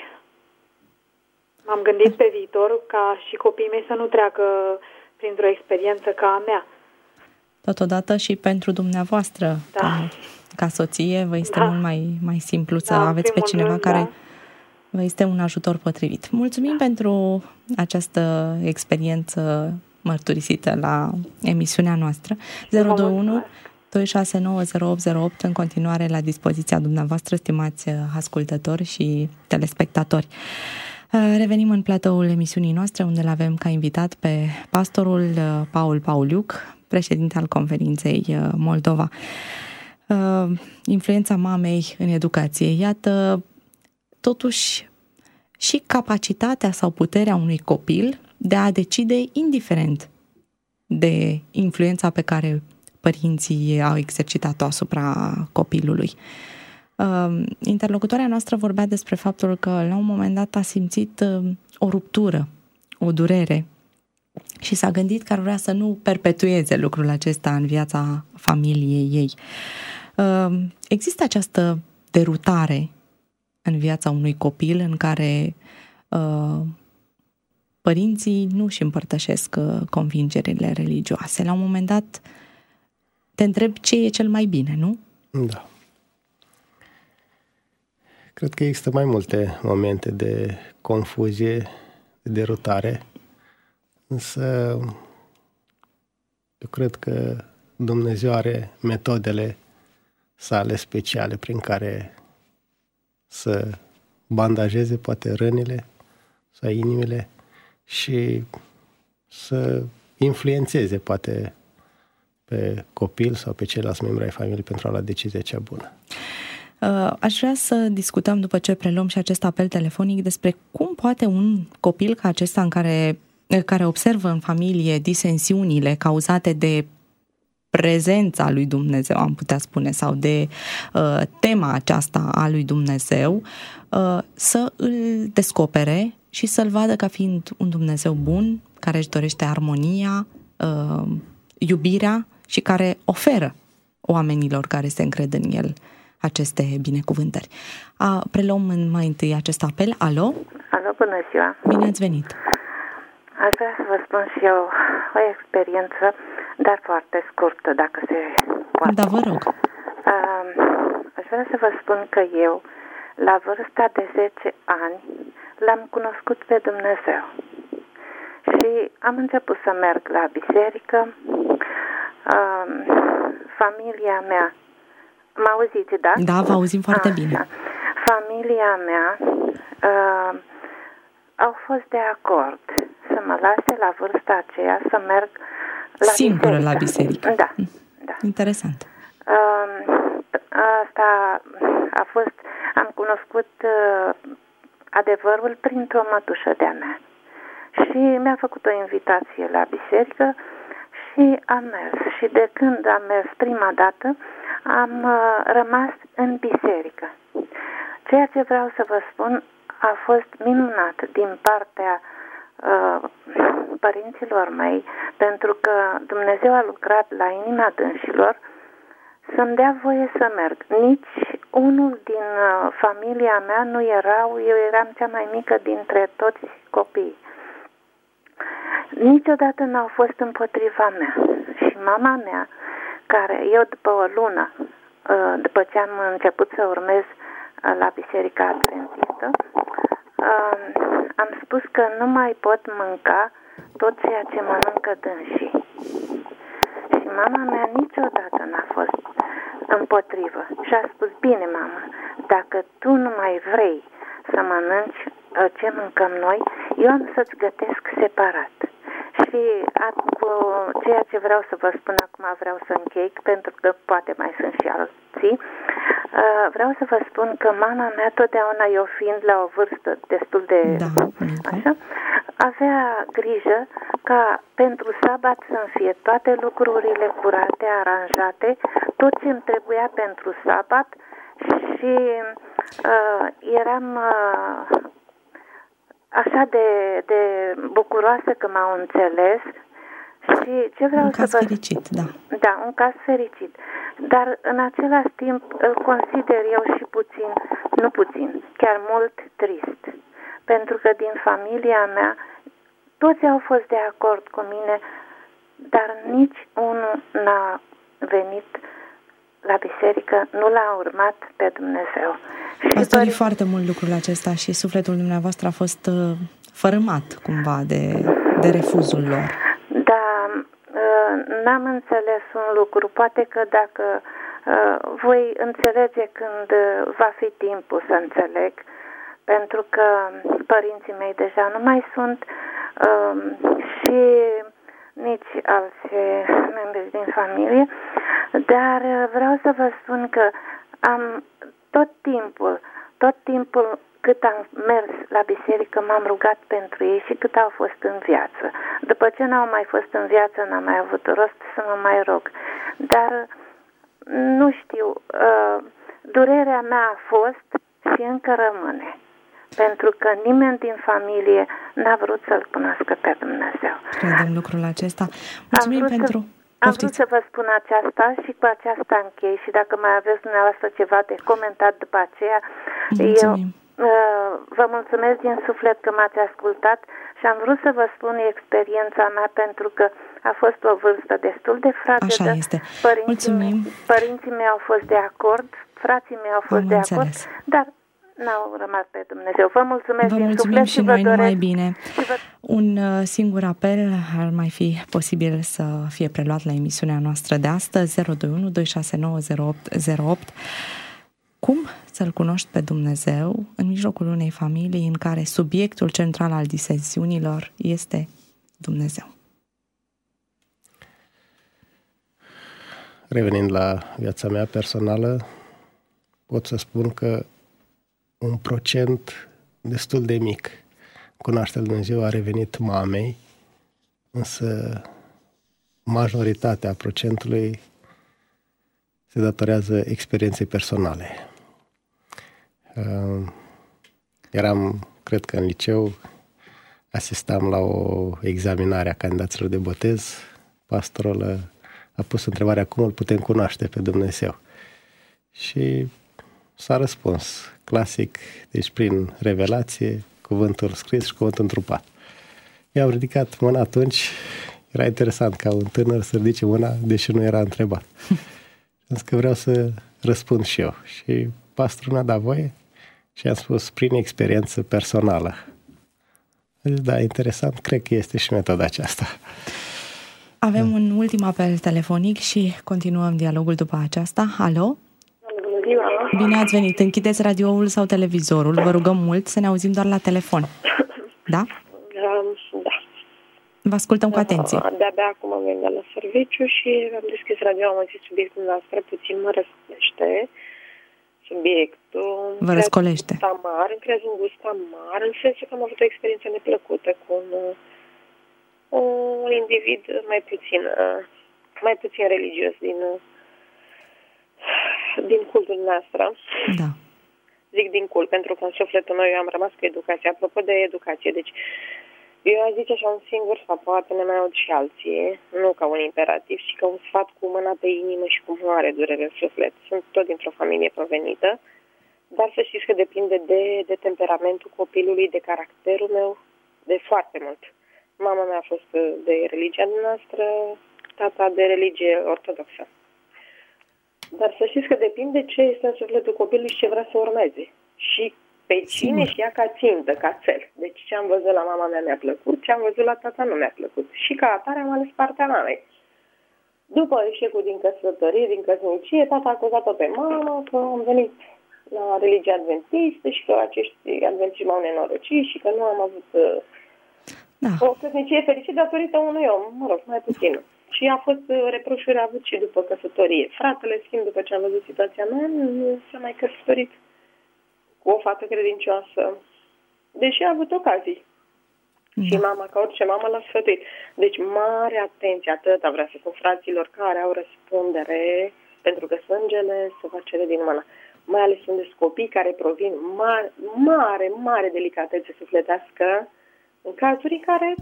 M-am gândit pe viitor ca și copiii mei să nu treacă printr-o experiență ca a mea. Totodată și pentru dumneavoastră. Da. Ca... Ca soție, vă este da. mult mai, mai simplu să da, aveți pe cineva rând, care da. vă este un ajutor potrivit. Mulțumim da. pentru această experiență mărturisită la emisiunea noastră. zero doi unu doi șase nouă zero opt zero opt în continuare la dispoziția dumneavoastră, stimați ascultători și telespectatori. Revenim în platoul emisiunii noastre, unde l-avem ca invitat pe pastorul Paul Pauliuc, președinte al Conferinței Moldova. Uh, influența mamei în educație. Iată, totuși, și capacitatea sau puterea unui copil de a decide indiferent de influența pe care părinții au exercitat-o asupra copilului. Uh, interlocutoarea noastră vorbea despre faptul că la un moment dat a simțit uh, o ruptură, o durere și s-a gândit că ar vrea să nu perpetueze lucrul acesta în viața familiei ei. Există această derutare în viața unui copil în care părinții nu își împărtășesc convingerile religioase. La un moment dat te întrebi ce e cel mai bine, nu? Da. Cred că există mai multe momente de confuzie, de derutare, însă eu cred că Dumnezeu are metodele sale speciale prin care să bandajeze poate rănile sau inimile și să influențeze poate pe copil sau pe ceilalți membri ai familiei pentru a lua decizia cea bună. Aș vrea să discutăm, după ce preluăm și acest apel telefonic, despre cum poate un copil ca acesta în care, care observă în familie disensiunile cauzate de prezența lui Dumnezeu, am putea spune, sau de uh, tema aceasta a lui Dumnezeu, uh, să îl descopere și să-l vadă ca fiind un Dumnezeu bun, care își dorește armonia, uh, iubirea și care oferă oamenilor care se încred în el aceste binecuvântări. A, preluăm mai întâi acest apel. Alo? Alo, bună ziua! Bine ați venit! Aș vrea să vă spun și eu o experiență, dar foarte scurtă, dacă se poate. Da, vă rog. Uh, aș vrea să vă spun că eu, la vârsta de zece ani, l-am cunoscut pe Dumnezeu. Și am început să merg la biserică. Uh, familia mea, mă auziți, da? Da, vă auzim foarte Așa. bine. Familia mea uh, au fost de acord să mă lase la vârsta aceea să merg la Singură biserică. la biserică. Da, da. Interesant. Uh, asta a fost, am cunoscut uh, adevărul printr-o mătușă de-a mea. Și mi-a făcut o invitație la biserică și am mers. Și de când am mers prima dată, am uh, rămas în biserică. Ceea ce vreau să vă spun a fost minunat din partea uh, părinților mei, pentru că Dumnezeu a lucrat la inima dânșilor să-mi dea voie să merg. Nici unul din uh, familia mea nu erau, eu eram cea mai mică dintre toți copiii. Niciodată n-au fost împotriva mea. Și mama mea, care eu după o lună, uh, după ce am început să urmez uh, la Biserica Adventistă, uh, am spus că nu mai pot mânca tot ceea ce mănâncă dânsii. Și mama mea niciodată n-a fost împotrivă. Și a spus, bine, mama, dacă tu nu mai vrei să mănânci ce mâncăm noi, eu am să-ți gătesc separat. Și cu ceea ce vreau să vă spun acum, vreau să închei, pentru că poate mai sunt și alții, vreau să vă spun că mama mea, totdeauna eu fiind la o vârstă destul de... Da. Așa, avea grijă ca pentru sabat să-mi fie toate lucrurile curate, aranjate, tot ce îmi trebuia pentru sabat și uh, eram uh, așa de, de bucuroasă că m-au înțeles și ce vreau un să caz vă... fericit, da. Da, un caz fericit. Dar în același timp îl consider eu și puțin, nu puțin, chiar mult trist. Pentru că din familia mea toți au fost de acord cu mine, dar nici unul n-a venit la biserică, nu l-a urmat pe Dumnezeu. Ați dorit foarte mult lucrul acesta și sufletul dumneavoastră a fost uh, fărâmat cumva de, de refuzul lor. Da, uh, n-am înțeles un lucru. Poate că dacă uh, voi înțelege când uh, va fi timpul să înțeleg, pentru că părinții mei deja nu mai sunt uh, și nici alți membri din familie, dar vreau să vă spun că am tot timpul, tot timpul cât am mers la biserică, m-am rugat pentru ei și cât au fost în viață. După ce n-au mai fost în viață, n-am mai avut rost să mă mai rog. Dar nu știu, uh, durerea mea a fost și încă rămâne. Pentru că nimeni din familie n-a vrut să-L cunoască pe Dumnezeu. Credem lucrul acesta. Mulțumim am pentru... Să, am vrut să vă spun aceasta și cu aceasta închei și dacă mai aveți dumneavoastră ceva de comentat după aceea, mulțumim. eu uh, vă mulțumesc din suflet că m-ați ascultat și am vrut să vă spun experiența mea pentru că a fost o vârstă destul de fragedă. Așa este. Părinții Mulțumim. Mei, părinții mei au fost de acord, frații mei au fost am de înțeles. acord, dar n-au rămas pe Dumnezeu. Vă mulțumesc vă din mulțumim suflet și și noi vă doresc. numai bine. Vă... Un uh, singur apel ar mai fi posibil să fie preluat la emisiunea noastră de astăzi, zero doi unu doi șase nouă zero opt zero opt. Cum să-L cunoști pe Dumnezeu în mijlocul unei familii în care subiectul central al disensiunilor este Dumnezeu? Revenind la viața mea personală, pot să spun că un procent destul de mic cunoașterea lui Dumnezeu a revenit mamei, însă majoritatea procentului se datorează experienței personale. Eram, cred că în liceu, asistam la o examinare a candidaților de botez. Pastorul a pus întrebarea cum îl putem cunoaște pe Dumnezeu. Și s-a răspuns. Clasic, deci prin revelație, cuvântul scris și cuvântul întrupat. Eu am ridicat mâna atunci, era interesant ca un tânăr să ridice mâna, deși nu era întrebat. Am zis că vreau să răspund și eu. Și pastorul mi-a dat voie și am spus prin experiență personală. Zis, da, interesant, cred că este și metoda aceasta. Avem un ultim apel telefonic și continuăm dialogul după aceasta. Alo? Bună ziua! Bine ați venit. Închideți radioul sau televizorul. Vă rugăm mult să ne auzim doar la telefon. Da? Um, da. Vă ascultăm cu atenție. Uh, de-abia acum am venit de la serviciu și am deschis radio, am zis subiectul noastră, puțin mă răscolește. Subiectul... Vă răscolește. Amar, îmi creează un gust amar, în sensul că am avut o experiență neplăcută cu un, un individ mai puțin, mai puțin religios din, din cultul noastră. Da. Zic din cult, pentru că în sufletul meu eu am rămas cu educație. Apropo de educație, deci eu aș zice așa un singur sfat, poate ne mai aud și alții, nu ca un imperativ, ci ca un sfat cu mâna pe inimă și cu mare durere în suflet. Sunt tot dintr-o familie provenită, dar să știți că depinde de, de temperamentul copilului, de caracterul meu, de foarte mult. Mama mea a fost de religia noastră, tata de religie ortodoxă. Dar să știți că depinde ce este în sufletul copilului și ce vrea să urmeze. Și pe cine știa ca țintă, ca cel. Deci ce am văzut la mama mea mi-a plăcut, ce am văzut la tata nu mi-a plăcut. Și ca atare am ales partea mamei. După eșecul din căsătorie, din căsnicie, tata a acuzat-o pe mama că am venit la religia adventistă și că acești adventiști m-au nenorocit și că nu am avut da. o căsnicie fericită datorită unui om, mă rog, mai puțin. Și a fost reproșuri avut și după căsătorie. Fratele, schimb, după ce am văzut situația mea, nu s-a mai căsătorit cu o fată credincioasă, deși a avut ocazii. Da. Și mama, ca orice mamă, l-a sfătuit. Deci, mare atenție, atâta vrea să spun fraților care au răspundere, pentru că sângele se va cere din mână. Mai ales sunt copii care provin mare, mare, mare delicatețe sufletească, în cazuri în care,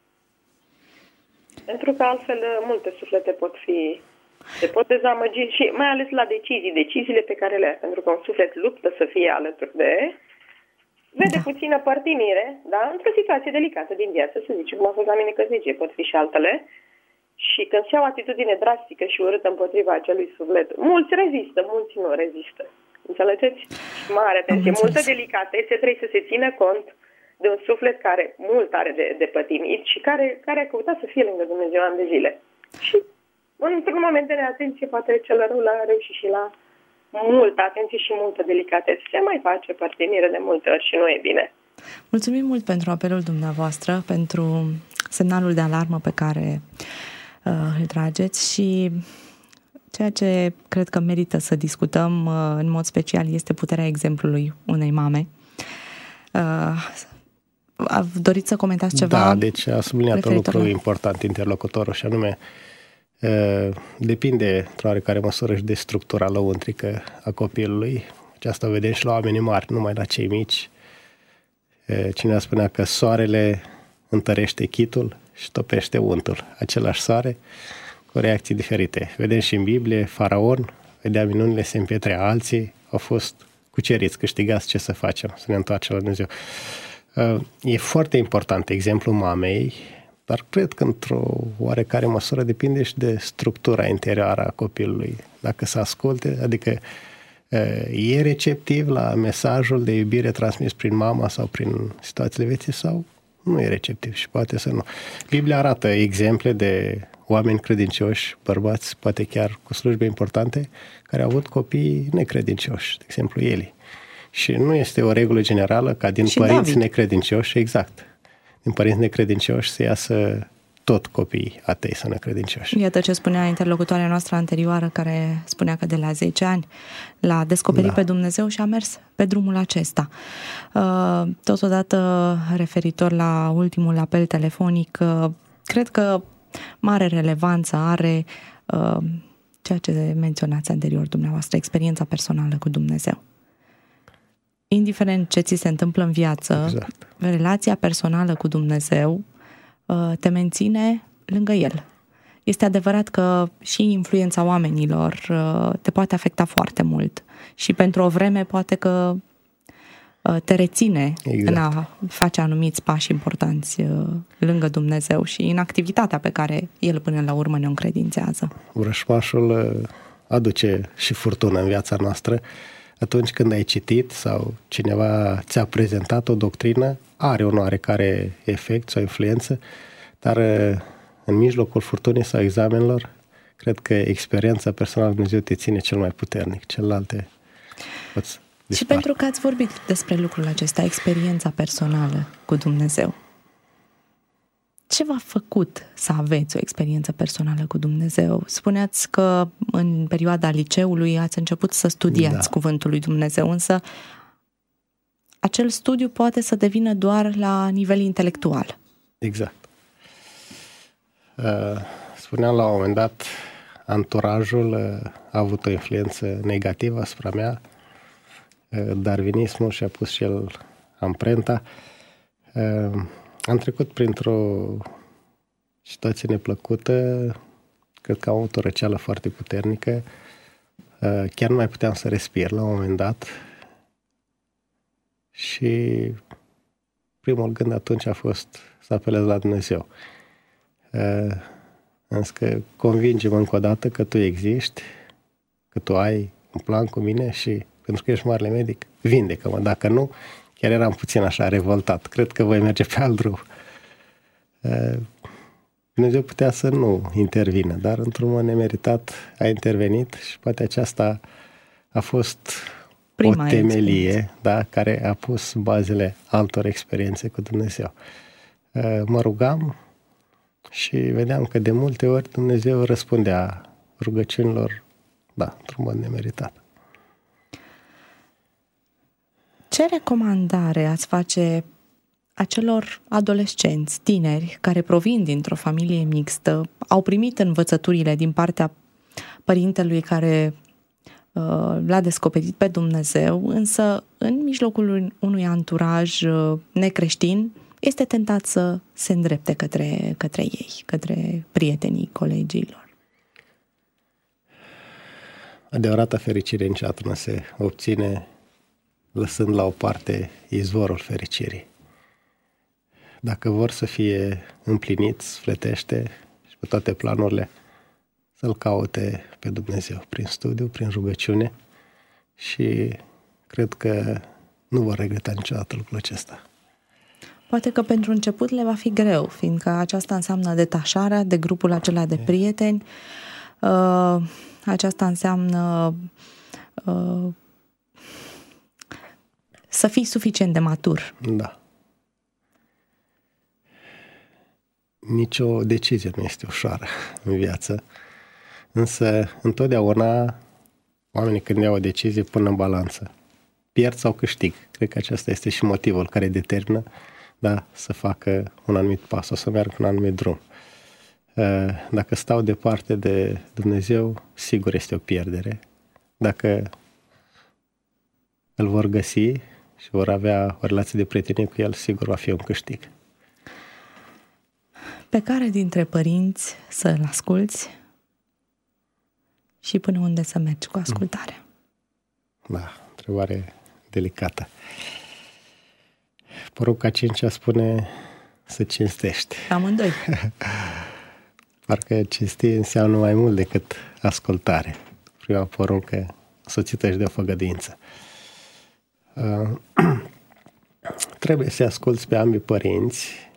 pentru că altfel multe suflete pot fi, se pot dezamăgi și mai ales la decizii, deciziile pe care le ai, pentru că un suflet luptă să fie alături de, vede da. puțină părtinire, da, într-o situație delicată din viață, să zicem, cum a fost la mine căsnicie, pot fi și altele, și când se iau atitudine drastică și urâtă împotriva acelui suflet, mulți rezistă, mulți nu rezistă. Înțelegeți? Mare atenție, multă delicatețe, trebuie să se țină cont de un suflet care mult are de, de pătimit și care, care a căutat să fie lângă Dumnezeu ani de zile. Și într-un moment de neatenție, poate cel rău l-a reușit și la multă atenție și multă delicatețe. Se mai face părtinire de multe ori și nu e bine. Mulțumim mult pentru apelul dumneavoastră, pentru semnalul de alarmă pe care uh, îl trageți și ceea ce cred că merită să discutăm uh, în mod special este puterea exemplului unei mame. Uh, doriți să comentați ceva? Da, deci a subliniat un lucru la... important interlocutorul și anume depinde într-o oarecare măsură și de structura lăuntrică a copilului. Aceasta o vedem și la oamenii mari, numai la cei mici. Cineva spunea că soarele întărește chitul și topește untul. Același soare cu reacții diferite. Vedem și în Biblie, Faraon vedea minunile, se împietrea, alții au fost cuceriți, câștigați, ce să facem, să ne întoarcem la Dumnezeu. E foarte important exemplul mamei, dar cred că într-o oarecare măsură depinde și de structura interioară a copilului. Dacă se asculte, adică e receptiv la mesajul de iubire transmis prin mama sau prin situațiile vieții sau nu e receptiv și poate să nu. Biblia arată exemple de oameni credincioși, bărbați, poate chiar cu slujbe importante, care au avut copii necredincioși, de exemplu Eli. Și nu este o regulă generală ca din și părinți David. necredincioși, exact, din părinți necredincioși să iasă tot copiii atei să necredincioși. Iată ce spunea interlocutoarea noastră anterioară, care spunea că de la zece ani l-a descoperit da. pe Dumnezeu și a mers pe drumul acesta. Totodată, referitor la ultimul apel telefonic, cred că mare relevanță are ceea ce menționați anterior dumneavoastră, experiența personală cu Dumnezeu. Indiferent ce ți se întâmplă în viață, exact. relația personală cu Dumnezeu te menține lângă El. este adevărat că și influența oamenilor te poate afecta foarte mult și pentru o vreme poate că te reține exact. În a face anumiți pași importanți lângă Dumnezeu și în activitatea pe care El până la urmă ne încredințează. Vrășmașul aduce și furtună în viața noastră. Atunci când ai citit sau cineva ți-a prezentat o doctrină, are un oarecare efect sau influență, dar în mijlocul furtunii sau examenelor, cred că experiența personală Dumnezeu te ține cel mai puternic, celelalte poți dispar. Și pentru că ați vorbit despre lucrul acesta, experiența personală cu Dumnezeu, ce v-a făcut să aveți o experiență personală cu Dumnezeu? Spuneați că în perioada liceului ați început să studiați da. Cuvântul lui Dumnezeu, însă acel studiu poate să devină doar la nivel intelectual. Exact. Spuneam la un moment dat, anturajul a avut o influență negativă asupra mea, darwinismul și-a pus și el amprenta. Am trecut printr-o situație neplăcută, cred că am avut o răceală foarte puternică, chiar nu mai puteam să respir la un moment dat și primul gând atunci a fost să apelez la Dumnezeu. Am zis că convinge-mă încă o dată că tu existi, că tu ai un plan cu mine și pentru că ești marele medic, vindecă-mă. Dacă nu, chiar eram puțin așa revoltat. Cred că voi merge pe alt drum. Dumnezeu putea să nu intervină, dar într-un mod nemeritat a intervenit și poate aceasta a fost prima o temelie da, care a pus bazele altor experiențe cu Dumnezeu. Mă rugam și vedeam că de multe ori Dumnezeu răspundea rugăciunilor, da, într-un mod nemeritat. Ce recomandare ați face acelor adolescenți, tineri, care provin dintr-o familie mixtă, au primit învățăturile din partea părintelui care uh, l-a descoperit pe Dumnezeu, însă în mijlocul unui anturaj uh, necreștin este tentat să se îndrepte către, către ei, către prietenii, colegilor? Adevărata fericire niciodată nu se obține lăsând la o parte izvorul fericirii. Dacă vor să fie împliniți sufletește și pe toate planurile, să-L caute pe Dumnezeu prin studiu, prin rugăciune și cred că nu vor regreta niciodată lucrul acesta. Poate că pentru început le va fi greu, fiindcă aceasta înseamnă detașarea de grupul acela de prieteni, uh, aceasta înseamnă uh, să fii suficient de matur. Da. Nici o decizie nu este ușoară în viață, însă întotdeauna oamenii când iau o decizie pun în balanță. Pierd sau câștig. Cred că acesta este și motivul care determină da, să facă un anumit pas, o să meargă un anumit drum. Dacă stau departe de Dumnezeu, sigur este o pierdere. Dacă îl vor găsi și vor avea o relație de prietenie cu el, sigur va fi un câștig. Pe care dintre părinți să-l asculți și până unde să mergi cu ascultarea? Da, întrebare delicată. Porunca cincea spune să cinstești. Amândoi. Parcă cinsti înseamnă mai mult decât ascultare. Prima poruncă însoțită și de o făgăduință. Uh, trebuie să asculți pe ambii părinți,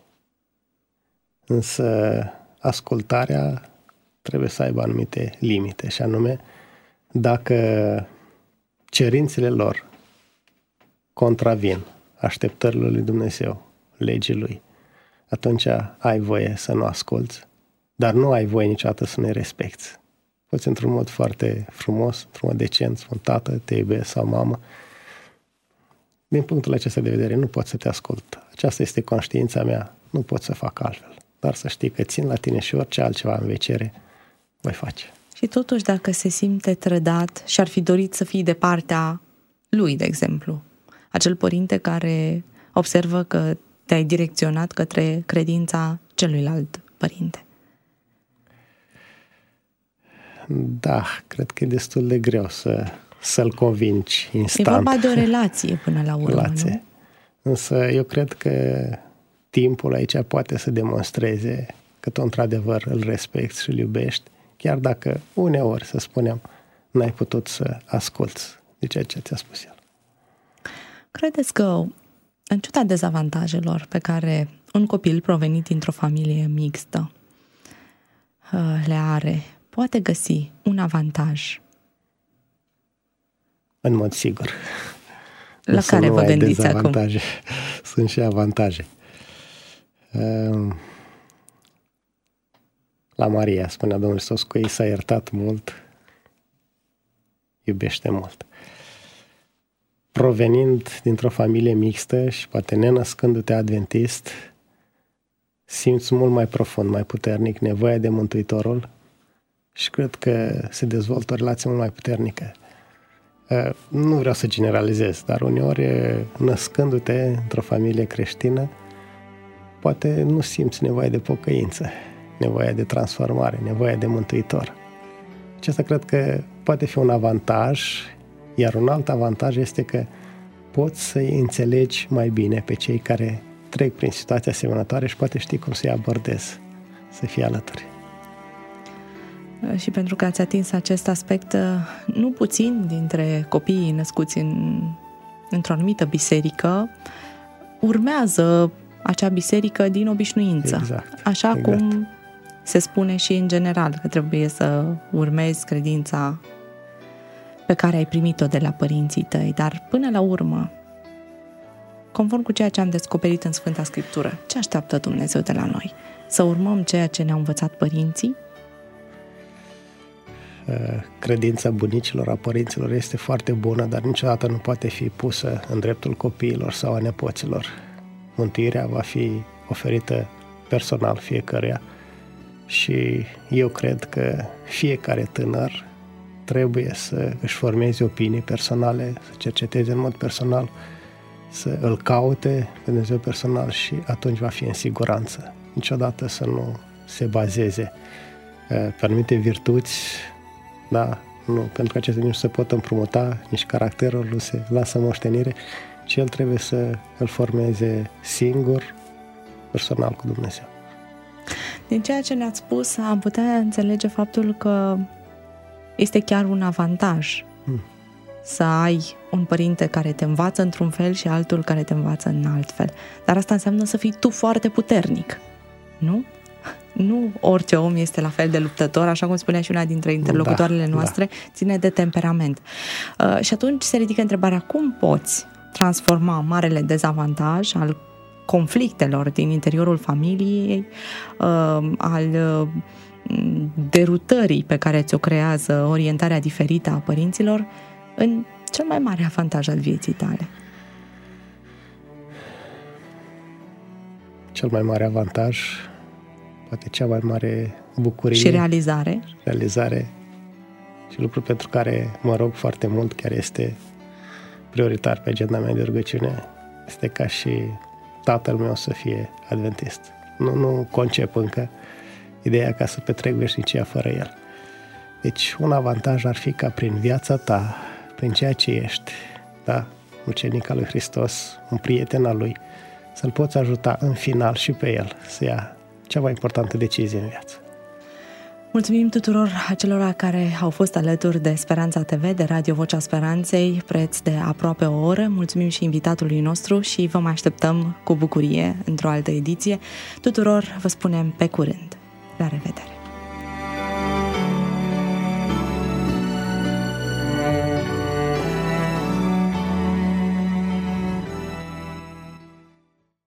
însă ascultarea trebuie să aibă anumite limite, și anume dacă cerințele lor contravin așteptările lui Dumnezeu, legii lui, atunci ai voie să nu asculți, dar nu ai voie niciodată să ne respecti. Poți într-un mod foarte frumos, într-un mod decent, spun tată, te iubesc sau mamă. Din punctul acesta de vedere nu pot să te ascult. Aceasta este conștiința mea, nu pot să fac altfel. Dar să știi că țin la tine și orice altceva în vecere voi face. Și totuși dacă se simte trădat și ar fi dorit să fii de partea lui, de exemplu, acel părinte care observă că te-ai direcționat către credința celuilalt părinte. Da, cred că e destul de greu să, să-l convingi instant. E vorba de o relație până la urmă, relație. Nu? Însă eu cred că timpul aici poate să demonstreze că tu într-adevăr îl respecti și îl iubești, chiar dacă uneori, să spunem, n-ai putut să asculți de ceea ce ți-a spus el. Credeți că, în ciuda dezavantajelor pe care un copil provenit dintr-o familie mixtă le are, poate găsi un avantaj? În mod sigur. La Însă care vă gândiți acum? Sunt și avantaje. La Maria, spunea Domnul Hristos, cu ei s-a iertat mult, iubește mult. Provenind dintr-o familie mixtă și poate nenăscându-te adventist, simți mult mai profund, mai puternic nevoia de Mântuitorul și cred că se dezvoltă o relație mult mai puternică. Nu vreau să generalizez, dar uneori, născându-te într-o familie creștină, poate nu simți nevoia de pocăință, nevoia de transformare, nevoia de Mântuitor. Acesta cred că poate fi un avantaj, iar un alt avantaj este că poți să-i înțelegi mai bine pe cei care trec prin situații asemănătoare și poate știi cum să-i abordezi, să fii alături. Și pentru că ați atins acest aspect, nu puțin dintre copiii născuți în, într-o anumită biserică urmează acea biserică din obișnuință. Exact, Așa exact. cum se spune și în general că trebuie să urmezi credința pe care ai primit-o de la părinții tăi, dar până la urmă, conform cu ceea ce am descoperit în Sfânta Scriptură, ce așteaptă Dumnezeu de la noi? Să urmăm ceea ce ne-au învățat părinții? Credința bunicilor, a părinților este foarte bună, dar niciodată nu poate fi pusă în dreptul copiilor sau a nepoților. Mântuirea va fi oferită personal fiecăruia și eu cred că fiecare tânăr trebuie să își formeze opinii personale, să cerceteze în mod personal, să îl caute pe Dumnezeu personal și atunci va fi în siguranță. Niciodată să nu se bazeze pe anumite virtuți, da, nu, pentru că acestea nu se pot împrumuta, nici caracterul nu se lasă moștenire, ci el trebuie să îl formeze singur, personal cu Dumnezeu. Din ceea ce ne-ați spus, am putea înțelege faptul că este chiar un avantaj hmm. să ai un părinte care te învață într-un fel și altul care te învață în alt fel. Dar asta înseamnă să fii tu foarte puternic, nu? Nu orice om este la fel de luptător, așa cum spunea și una dintre interlocutoarele da, noastre, da. ține de temperament. Uh, și atunci se ridică întrebarea, cum poți transforma marele dezavantaj al conflictelor din interiorul familiei, uh, al uh, derutării pe care ți-o creează orientarea diferită a părinților în cel mai mare avantaj al vieții tale? Cel mai mare avantaj, poate cea mai mare bucurie și realizare. Realizare și lucru pentru care mă rog foarte mult, chiar este prioritar pe agenda mea de rugăciune, este ca și tatăl meu să fie adventist. Nu, nu concep încă ideea ca să petrec veșnicia fără el. Deci un avantaj ar fi ca prin viața ta, prin ceea ce ești, da, ucenic al lui Hristos, un prieten al lui, să-l poți ajuta în final și pe el să ia cea mai importantă decizie în viață. Mulțumim tuturor acelora care au fost alături de Speranța T V, de Radio Vocea Speranței, preț de aproape o oră. Mulțumim și invitatului nostru și vă mai așteptăm cu bucurie într-o altă ediție. Tuturor vă spunem pe curând. La revedere!